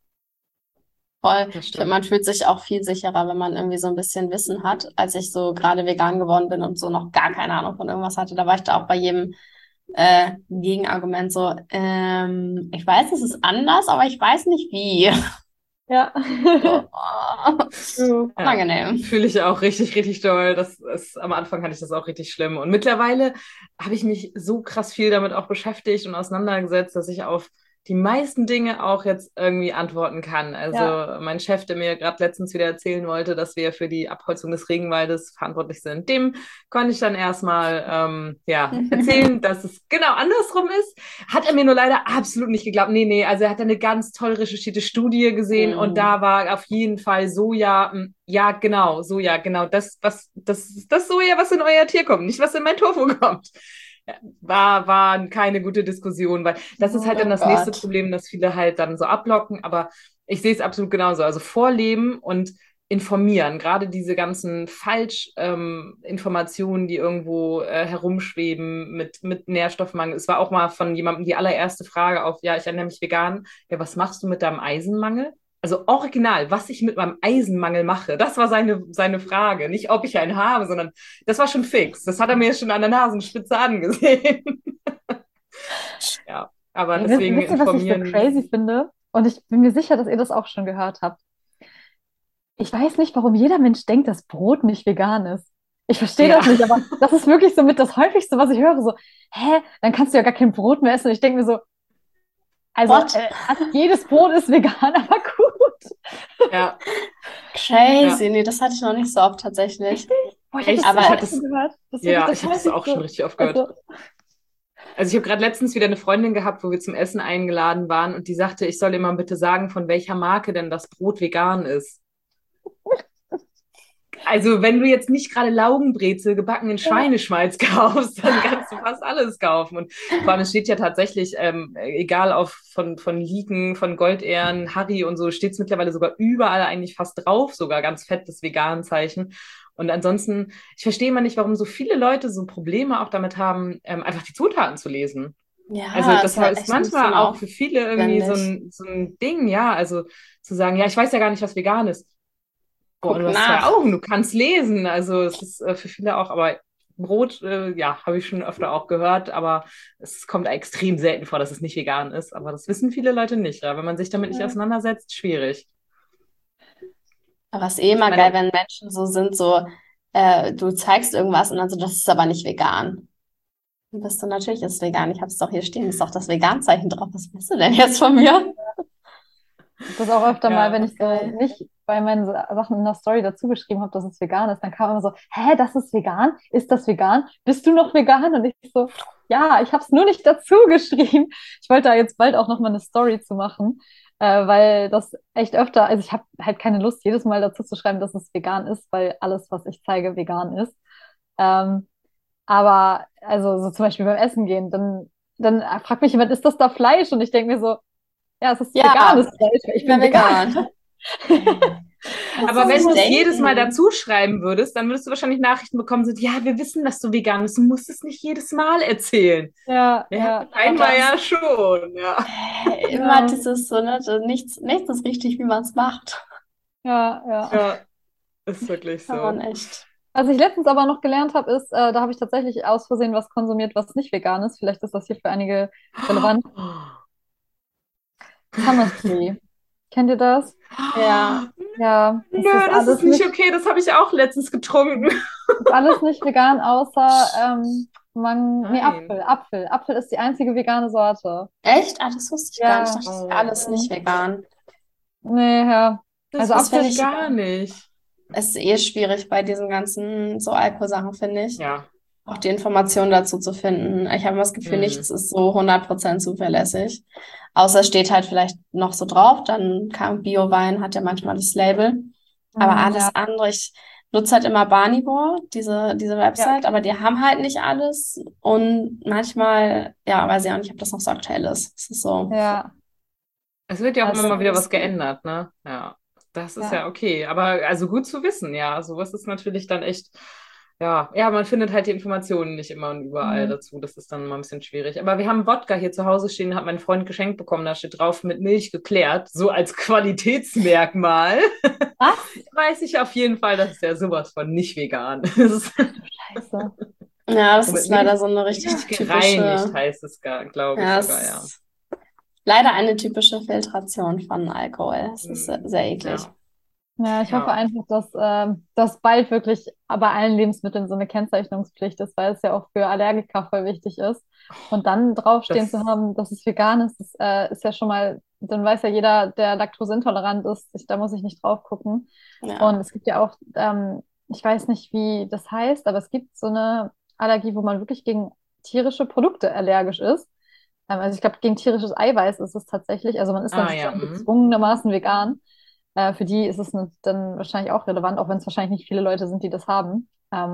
Voll. Das Ich finde, man stimmt. fühlt sich auch viel sicherer, wenn man irgendwie so ein bisschen Wissen hat. Als ich so gerade vegan geworden bin und so noch gar keine Ahnung von irgendwas hatte, da war ich da auch bei jedem Gegenargument so, ich weiß, es ist anders, aber ich weiß nicht wie. Ja. So, True. Ja, unangenehm. fühle ich auch richtig, richtig doll. Am Anfang hatte ich das auch richtig schlimm. Und mittlerweile habe ich mich so krass viel damit auch beschäftigt und auseinandergesetzt, dass ich auf die meisten Dinge auch jetzt irgendwie antworten kann. Also Ja. mein Chef, der mir gerade letztens wieder erzählen wollte, dass wir für die Abholzung des Regenwaldes verantwortlich sind, dem konnte ich dann erstmal erzählen, dass es genau andersrum ist. Hat er mir nur leider absolut nicht geglaubt. Nee, also er hat eine ganz toll recherchierte Studie gesehen und da war auf jeden Fall Soja, ja, genau, Soja, genau, das ist das Soja, was in euer Tier kommt, nicht was in mein Tofu kommt. War keine gute Diskussion, weil das ist halt dann Oh das nächste Gott. Problem, dass viele halt dann so abblocken, aber ich sehe es absolut genauso. Also vorleben und informieren, gerade diese ganzen Falschinformationen, die irgendwo herumschweben mit Nährstoffmangel. Es war auch mal von jemandem die allererste Frage auf, ja, ich ernähre mich vegan, ja, was machst du mit deinem Eisenmangel? Also original, was ich mit meinem Eisenmangel mache, das war seine Frage. Nicht, ob ich einen habe, sondern das war schon fix. Das hat er mir schon an der Nasenspitze angesehen. Ja, aber Ey, deswegen wisst ihr, was ich so informieren. crazy finde? Und ich bin mir sicher, dass ihr das auch schon gehört habt. Ich weiß nicht, warum jeder Mensch denkt, dass Brot nicht vegan ist. Ich verstehe Ja, das nicht, aber das ist wirklich so mit das häufigste, was ich höre. So, hä, dann kannst du ja gar kein Brot mehr essen. Und ich denke mir so, also What? fast jedes Brot ist vegan, aber gut. ja, Crazy. ja. Nee, das hatte ich noch nicht so oft tatsächlich. Boah, ich habe das Echt? so Aber Ich hatte häufig es, gehört. Das ist wirklich ja, das ich habe das auch schon häufigste. richtig oft gehört. Also, Also ich habe gerade letztens wieder eine Freundin gehabt, wo wir zum Essen eingeladen waren und die sagte, ich soll ihr mal bitte sagen, von welcher Marke denn das Brot vegan ist. Also wenn du jetzt nicht gerade Laugenbrezel gebacken in ja, Schweineschmalz kaufst, dann kannst du fast alles kaufen. Und vor allem es steht ja tatsächlich, egal von Liken, von Goldähren, Harry und so, steht es mittlerweile sogar überall eigentlich fast drauf, sogar ganz fett das Vegan-Zeichen. Und ansonsten, ich verstehe immer nicht, warum so viele Leute so Probleme auch damit haben, einfach die Zutaten zu lesen. Also ja, das ist halt ist echt ein manchmal bisschen auch für viele irgendwie aufwendig. so ein Ding, ja. Also zu sagen, ja, ich weiß ja gar nicht, was vegan ist. Boah, Guck du hast zwei nach. Augen, du kannst lesen. Also es ist für viele auch, aber Brot, ja, habe ich schon öfter auch gehört, aber es kommt extrem selten vor, dass es nicht vegan ist. Aber das wissen viele Leute nicht. Ja. Wenn man sich damit nicht Ja. auseinandersetzt, schwierig. Aber es ist eh Ich immer geil, meine, wenn Menschen so sind, so, du zeigst irgendwas und dann so, das ist aber nicht vegan. Dann bist du, natürlich ist es vegan. Ich habe es doch hier stehen, ist doch das Vegan-Zeichen drauf. Was willst du denn jetzt von mir? das auch öfter mal, wenn ja, ich so Geil. nicht bei meinen Sachen in der Story dazu geschrieben habe, dass es vegan ist, dann kam immer so, hä, das ist vegan? Ist das vegan? Bist du noch vegan? Und ich so, ja, ich habe es nur nicht dazu geschrieben. Ich wollte da jetzt bald auch noch mal eine Story zu machen, weil das echt öfter, also ich habe halt keine Lust, jedes Mal dazu zu schreiben, dass es vegan ist, weil alles, was ich zeige, vegan ist. Ähm, aber also so zum Beispiel beim Essen gehen, dann fragt mich jemand, ist das da Fleisch? Und ich denke mir so, ja, es ist veganes Ja, Fleisch, weil ich ich bin bin vegan. vegan. Kannst aber du wenn nicht du es jedes Mal denken. dazu schreiben würdest, dann würdest du wahrscheinlich Nachrichten bekommen, so, ja, wir wissen, dass du vegan bist, du musst es nicht jedes Mal erzählen. Ja, Ja, ja, Aber scheinbar das ja schon, ja. immer ja, dieses so, ne, so nichts ist richtig, wie man es macht. ja, ja. Ja, ist wirklich Kann man so. echt. Was ich letztens aber noch gelernt habe, ist, da habe ich tatsächlich aus Versehen was konsumiert, was nicht vegan ist. Vielleicht ist das hier für einige relevant. Summer Tree. Kennt ihr das? Ja. Ja, Nö, das ist nicht okay, das habe ich auch letztens getrunken. ist alles nicht vegan, außer Nee, Nein. Apfel. Apfel. Apfel ist die einzige vegane Sorte. Echt? Ah, das wusste ich gar nicht. Ich Ja. dachte, das wäre Oh, alles nicht vegan. Nee, ja. das Also Das wusste Apfel finde ich ich, gar nicht. ist eh schwierig bei diesen ganzen so Alkoholsachen, finde ich. Ja. Auch die Informationen dazu zu finden. Ich habe das Gefühl, Hm. nichts ist so 100% zuverlässig. Außer es steht halt vielleicht noch so drauf, dann kam Bio-Wein, hat ja manchmal das Label. Aber Ja, alles andere, ich nutze halt immer Barnivore, diese ja, Website, aber okay. die haben halt nicht alles. Und manchmal, ja, weiß ich auch nicht, ob das noch so aktuell ist. Es ist so, Ja, Es wird ja auch immer also, mal wieder was ist gut. geändert, ne? Ja, das ist ja. ja okay. Aber also gut zu wissen, ja. Sowas ist natürlich dann echt, ja, man findet halt die Informationen nicht immer und überall Mhm. dazu. Das ist dann mal ein bisschen schwierig. Aber wir haben Wodka hier zu Hause stehen, hat mein Freund geschenkt bekommen. Da steht drauf mit Milch geklärt, so als Qualitätsmerkmal. Was? Weiß ich auf jeden Fall, das ist ja sowas von nicht vegan. ist. Ach du Scheiße. Ja, das So mit ist leider Milch, so eine Milch richtig gereinigt typische, heißt es, glaube ich ja, sogar, es ja. ist leider eine typische Filtration von Alkohol. Es ist sehr, Hm, sehr eklig. ja, Ja, ich hoffe ja. einfach, dass bald wirklich bei allen Lebensmitteln so eine Kennzeichnungspflicht ist, weil es ja auch für Allergiker voll wichtig ist. Und dann draufstehen zu Das, haben, dass es vegan ist, das ist ja schon mal, dann weiß ja jeder, der laktoseintolerant ist, da muss ich nicht drauf gucken. Und Ja. es gibt ja auch, ich weiß nicht, wie das heißt, aber es gibt so eine Allergie, wo man wirklich gegen tierische Produkte allergisch ist. Also ich glaube, gegen tierisches Eiweiß ist es tatsächlich. Also man ist dann ja. sozusagen Hm. gezwungenermaßen vegan. Für die ist es dann wahrscheinlich auch relevant, auch wenn es wahrscheinlich nicht viele Leute sind, die das haben.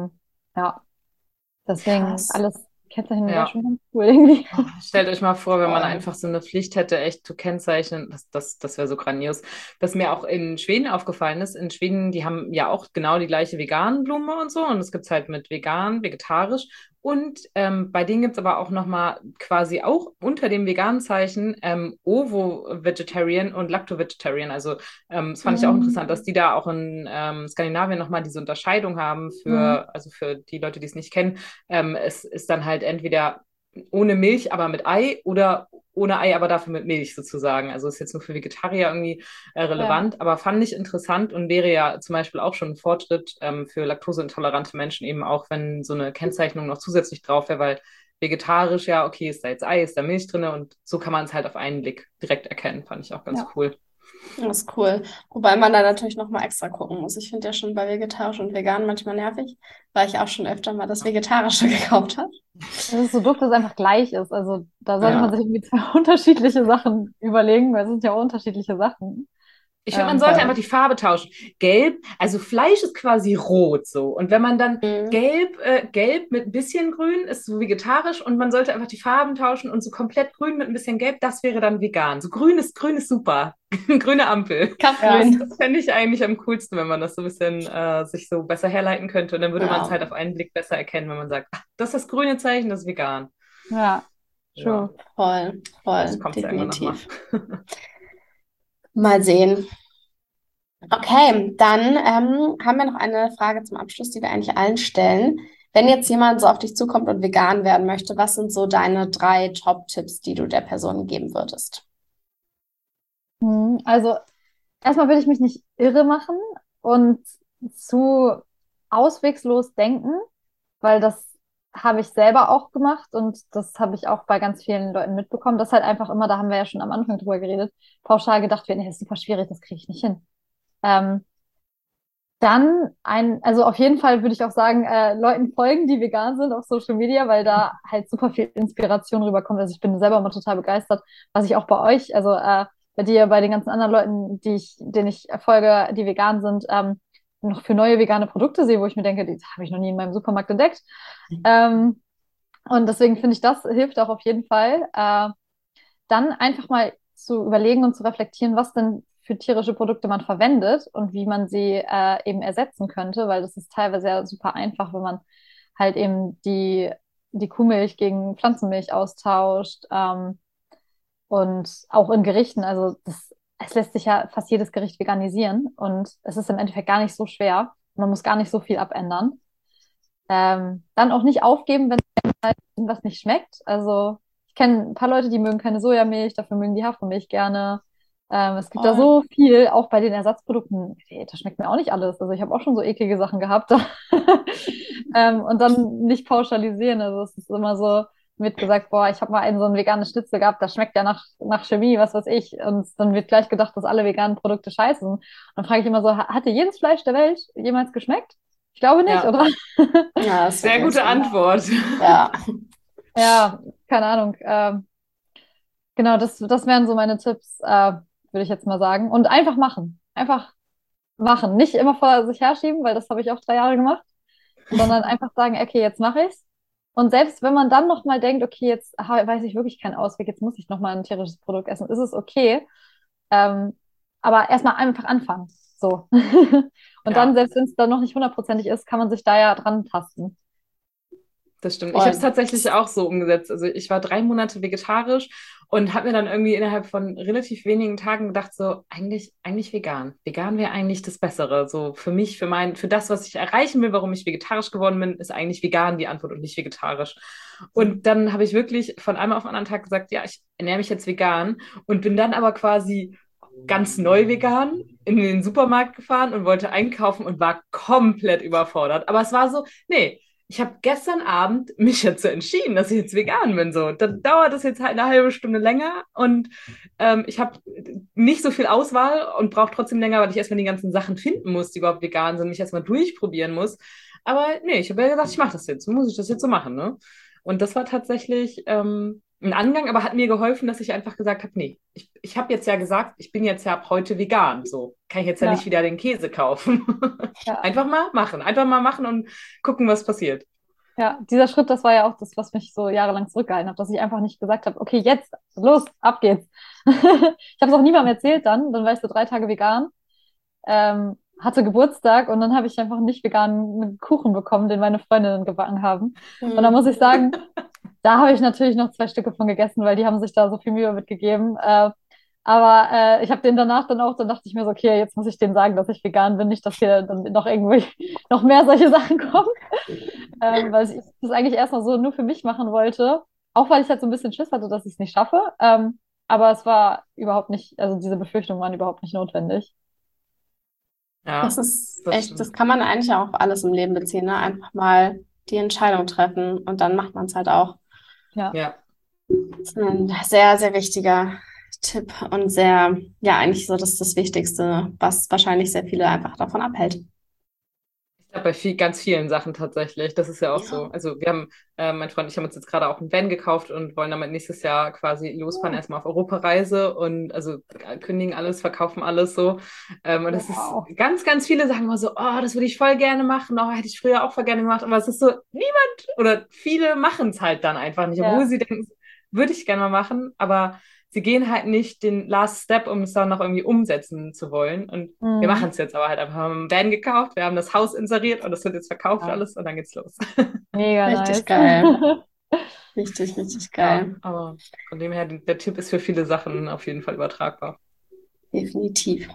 Ja, deswegen Krass. alles kennzeichnen wäre Ja. schon ganz cool irgendwie. Oh, stellt euch mal vor, wenn man Voll. einfach so eine Pflicht hätte, echt zu kennzeichnen. Das wäre so grandios. Was mir auch in Schweden aufgefallen ist, in Schweden, die haben ja auch genau die gleiche veganen Blume und so. Und es gibt es halt mit vegan, vegetarisch. Und bei denen gibt es aber auch nochmal quasi auch unter dem veganen Zeichen Ovo-Vegetarian und Lacto-Vegetarian. Also das fand ich auch interessant, dass Mhm. die da auch in Skandinavien nochmal diese Unterscheidung haben Mhm. also für die Leute, die es nicht kennen. Es ist dann halt entweder ohne Milch, aber mit Ei oder ohne Ei, aber dafür mit Milch sozusagen. Also ist jetzt nur für Vegetarier irgendwie Ja, relevant, aber fand ich interessant und wäre ja zum Beispiel auch schon ein Fortschritt für laktoseintolerante Menschen eben auch, wenn so eine Kennzeichnung noch zusätzlich drauf wäre, weil vegetarisch ja, okay, ist da jetzt Ei, ist da Milch drin und so kann man es halt auf einen Blick direkt erkennen, fand ich auch ganz ja. cool. Das ist cool. Wobei man da natürlich nochmal extra gucken muss. Ich finde ja schon bei vegetarisch und vegan manchmal nervig, weil ich auch schon öfter mal das Vegetarische gekauft habe. Es ist so doof, dass es einfach gleich ist. Also da sollte man Ja. Ja, sich irgendwie zwei unterschiedliche Sachen überlegen, weil es sind ja auch unterschiedliche Sachen. Ich finde, man sollte einfach voll. die Farbe tauschen. Gelb, also Fleisch ist quasi rot so. Und wenn man dann Mhm. gelb mit ein bisschen grün ist so vegetarisch und man sollte einfach die Farben tauschen und so komplett grün mit ein bisschen gelb, das wäre dann vegan. So grün ist super. Grüne Ampel. Ja, Kaffgrün. Das fände ich eigentlich am coolsten, wenn man das so ein bisschen sich so besser herleiten könnte. Und dann würde man es Ja, halt auf einen Blick besser erkennen, wenn man sagt, ach, das ist das grüne Zeichen, das ist vegan. ja, Ja, true. voll, vielleicht voll, kommt es ja irgendwann nochmal. definitiv. Mal sehen. Okay, dann haben wir noch eine Frage zum Abschluss, die wir eigentlich allen stellen. Wenn jetzt jemand so auf dich zukommt und vegan werden möchte, was sind so deine 3 Top-Tipps, die du der Person geben würdest? Also erstmal würde ich mich nicht irre machen und zu auswegslos denken, weil das habe ich selber auch gemacht und das habe ich auch bei ganz vielen Leuten mitbekommen. Das ist halt einfach immer, da haben wir ja schon am Anfang drüber geredet, pauschal gedacht wird, nee, das ist super schwierig, das kriege ich nicht hin. Ähm, also auf jeden Fall würde ich auch sagen, Leuten folgen, die vegan sind auf Social Media, weil da halt super viel Inspiration rüberkommt. Also ich bin selber immer total begeistert, was ich auch bei euch, also bei dir, bei den ganzen anderen Leuten, denen ich folge, die vegan sind, noch für neue vegane Produkte sehe, wo ich mir denke, die habe ich noch nie in meinem Supermarkt entdeckt. Ähm, und deswegen finde ich, das hilft auch auf jeden Fall. Dann einfach mal zu überlegen und zu reflektieren, was denn für tierische Produkte man verwendet und wie man sie eben ersetzen könnte, weil das ist teilweise ja super einfach, wenn man halt eben die Kuhmilch gegen Pflanzenmilch austauscht, und auch in Gerichten. Also es lässt sich ja fast jedes Gericht veganisieren und es ist im Endeffekt gar nicht so schwer. Man muss gar nicht so viel abändern. Dann auch nicht aufgeben, wenn halt irgendwas nicht schmeckt. Also ich kenne ein paar Leute, die mögen keine Sojamilch, dafür mögen die Hafermilch gerne. Es gibt da so viel, auch bei den Ersatzprodukten, das schmeckt mir auch nicht alles. Also ich habe auch schon so eklige Sachen gehabt. Und dann nicht pauschalisieren. Also es ist immer so, wird gesagt, boah, ich habe mal so ein veganes Schnitzel gehabt, das schmeckt ja nach Chemie, was weiß ich. Und dann wird gleich gedacht, dass alle veganen Produkte scheiße sind. Und dann frage ich immer so, hat dir jedes Fleisch der Welt jemals geschmeckt? Ich glaube nicht, Ja. oder? Ja, das ist Sehr wirklich gute so. Antwort. Ja. Ja, keine Ahnung. Genau, das wären so meine Tipps, würde ich jetzt mal sagen. Und einfach machen. Einfach machen. Nicht immer vor sich herschieben, weil das habe ich auch 3 Jahre gemacht, sondern einfach sagen, okay, jetzt mache ich's. Und selbst wenn man dann nochmal denkt, okay, jetzt weiß ich wirklich keinen Ausweg, jetzt muss ich nochmal ein tierisches Produkt essen, ist es okay. Aber erstmal einfach anfangen. So. Und dann, Ja, selbst wenn es dann noch nicht hundertprozentig ist, kann man sich da ja dran tasten. das stimmt. Ich Voll. habe es tatsächlich auch so umgesetzt. Also ich war 3 Monate vegetarisch und habe mir dann irgendwie innerhalb von relativ wenigen Tagen gedacht, so eigentlich vegan. Vegan wäre eigentlich das Bessere. So für mich, für das, was ich erreichen will, warum ich vegetarisch geworden bin, ist eigentlich vegan die Antwort und nicht vegetarisch. Und dann habe ich wirklich von einem auf den anderen Tag gesagt, ja, ich ernähre mich jetzt vegan und bin dann aber quasi ganz neu vegan in den Supermarkt gefahren und wollte einkaufen und war komplett überfordert. Aber es war so, nee, ich habe gestern Abend mich dazu entschieden, dass ich jetzt vegan bin. So, dann dauert es jetzt halt eine halbe Stunde länger und ich habe nicht so viel Auswahl und brauche trotzdem länger, weil ich erstmal die ganzen Sachen finden muss, die überhaupt vegan sind, mich erstmal durchprobieren muss. Aber nee, ich habe ja gesagt, ich mache das jetzt. So muss ich das jetzt so machen, ne? Und das war tatsächlich ein Angang, aber hat mir geholfen, dass ich einfach gesagt habe, nee, ich habe jetzt ja gesagt, ich bin jetzt ja ab heute vegan. So kann ich jetzt ja Ja. nicht wieder den Käse kaufen. Ja. Einfach mal machen und gucken, was passiert. Ja, dieser Schritt, das war ja auch das, was mich so jahrelang zurückgehalten hat, dass ich einfach nicht gesagt habe, okay, jetzt, los, ab geht's. Ich habe es auch niemandem erzählt dann war ich so 3 Tage vegan, hatte Geburtstag und dann habe ich einfach nicht veganen Kuchen bekommen, den meine Freundinnen gebacken haben. Und da muss ich sagen, da habe ich natürlich noch 2 Stücke von gegessen, weil die haben sich da so viel Mühe mitgegeben. Aber ich habe den danach dann auch, dann dachte ich mir so, okay, jetzt muss ich denen sagen, dass ich vegan bin, nicht, dass hier dann noch irgendwie noch mehr solche Sachen kommen. Weil ich das eigentlich erstmal so nur für mich machen wollte. Auch weil ich halt so ein bisschen Schiss hatte, dass ich es nicht schaffe. Aber es war überhaupt nicht, also diese Befürchtungen waren überhaupt nicht notwendig. Das Ja, ist das echt, stimmt. das kann man eigentlich auch auf alles im Leben beziehen, ne? Einfach mal die Entscheidung treffen und dann macht man es halt auch. Ja. Ja. Das ist ein sehr, sehr wichtiger Tipp und sehr, ja, eigentlich so das Wichtigste, was wahrscheinlich sehr viele einfach davon abhält. Ich glaube, bei ganz vielen Sachen tatsächlich. Das ist ja auch so. Ja. Also wir haben, mein Freund und ich haben uns jetzt gerade auch einen Van gekauft und wollen damit nächstes Jahr quasi losfahren, erstmal auf Europareise und also kündigen alles, verkaufen alles so. Und das Wow. ist ganz viele sagen immer so, oh, das würde ich voll gerne machen, oh, hätte ich früher auch voll gerne gemacht. Aber es ist so, niemand oder viele machen es halt dann einfach nicht, obwohl Ja. sie denken, würde ich gerne mal machen, aber sie gehen halt nicht den Last Step, um es dann noch irgendwie umsetzen zu wollen. Und wir machen Mhm. es jetzt aber halt einfach. Wir haben einen Van gekauft, wir haben das Haus inseriert und das wird jetzt verkauft Ja. alles und dann geht's los. Mega Richtig nice. geil. Richtig, richtig Ja, geil. aber von dem her, der Tipp ist für viele Sachen auf jeden Fall übertragbar. Definitiv.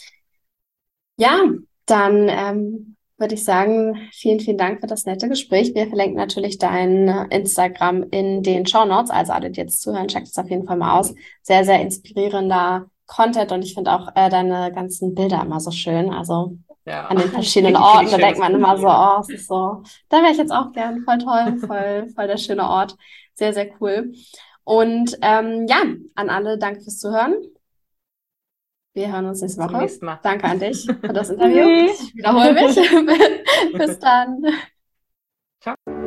Ja, dann würde ich sagen, vielen, vielen Dank für das nette Gespräch. Wir verlinken natürlich dein Instagram in den Shownotes. Also alle, die jetzt zuhören, checkt es auf jeden Fall mal aus. Sehr, sehr inspirierender Content und ich finde auch deine ganzen Bilder immer so schön. Also Ja, an den verschiedenen richtig, Orten, richtig da denkt schönes man immer so, Profil. oh, es ist so, da wäre ich jetzt auch gern. Voll toll, voll der schöne Ort. Sehr, sehr cool. Und ja, an alle, danke fürs Zuhören. Wir hören uns nächste Bis zum Woche. nächsten Mal. Danke an dich für das Interview. Tschüss. Ich wiederhole mich. Bis dann. Ciao.